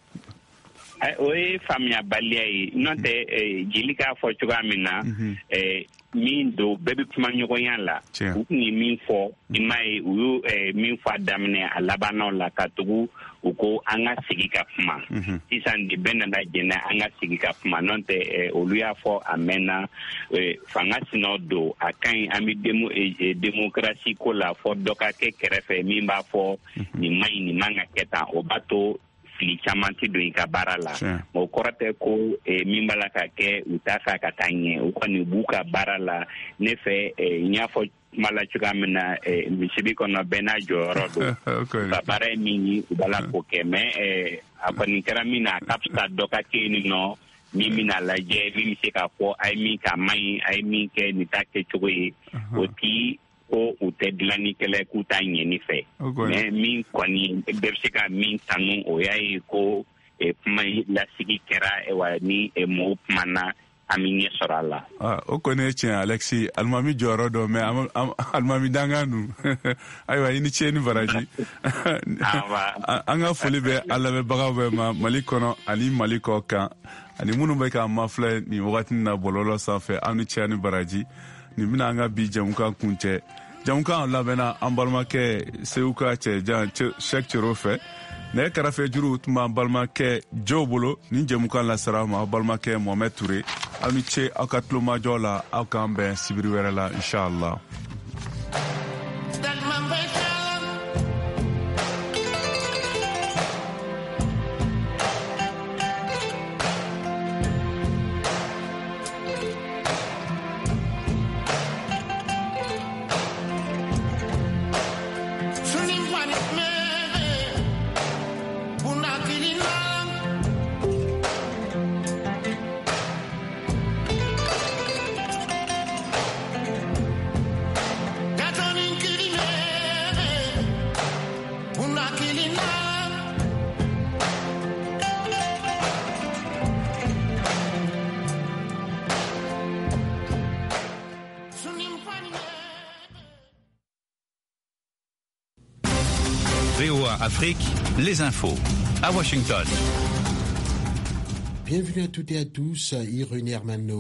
Speaker 6: o ye faamuyabaliya ye n'o tɛ jeli k'a fɔ cogoya min na min don bɛɛ bɛ kuma ɲɔgɔnya la u tun ye min fɔ i m'a ye u ye min fɔ a daminɛ a labannaw la ka tugu u ko an ka sigi ka kuma sisan de bɛɛ nana jɛnɛ an ka sigi ka kuma n'o tɛ olu y'a fɔ a mɛnna fanga sinaw don a ka ɲi an bɛ démocratie ko la fɔ dɔ ka kɛ kɛrɛfɛ min b'a fɔ nin ma ɲi nin man ka kɛ tan o b'a to fili caman ti don i ka baara la o kɔrɔ tɛ ko min b'a la ka kɛ u t'a fɛ ka taa ɲɛ u kɔni b'u ka baara la ne fɛ n y'a fɔ kuma la cogoya min na misibi kɔnɔ bɛɛ n'a jɔyɔrɔ don ka baara ye min ye u b'a la k'o kɛ mais a kɔni kɛra min na a ka fisa dɔ ka kɛ yen nɔ min bɛna lajɛ min bɛ se k'a fɔ a ye min kɛ a man ɲi a ye min kɛ nin t'a kɛcogo ye o ti ko u tɛ dilannikɛla k'u t'a ɲɛni fɛ mais min kɔni bɛɛ bɛ se ka min tanu o y'a ye ko kuma lasigi kɛra wa ni mɔgɔw kumana an bɛ ɲɛ sɔrɔ a la.
Speaker 5: o kɔni ye tiɲɛ Alexis alimami jɔyɔrɔ dɔ mais alimami dankan dun ayiwa i ni ce ni baraji an ka foli bɛ an lamɛnbagaw bɛɛ ma Mali kɔnɔ ani Mali kɔ kan ani minnu bɛ k'an mafilɛ nin wagati na bɔlɔlɔ sanfɛ an ni ce ni baraji nin bɛna an ka bi jamukan kun cɛ jamukan labɛnna an balimakɛ Seku ka cɛ jan Sɛk Cero fɛ ne kɛrɛfɛ juru tun b'an balimakɛ Joe bolo nin jamukan lasara ma aw balimakɛ Mohamed Touré aw ni ce aw ka tulomajɔ la aw k'an bɛn sibiri wɛrɛ la inshallah.
Speaker 16: V O A Afrique, les infos à Washington.
Speaker 17: Bienvenue à toutes et à tous, Irène Hermano.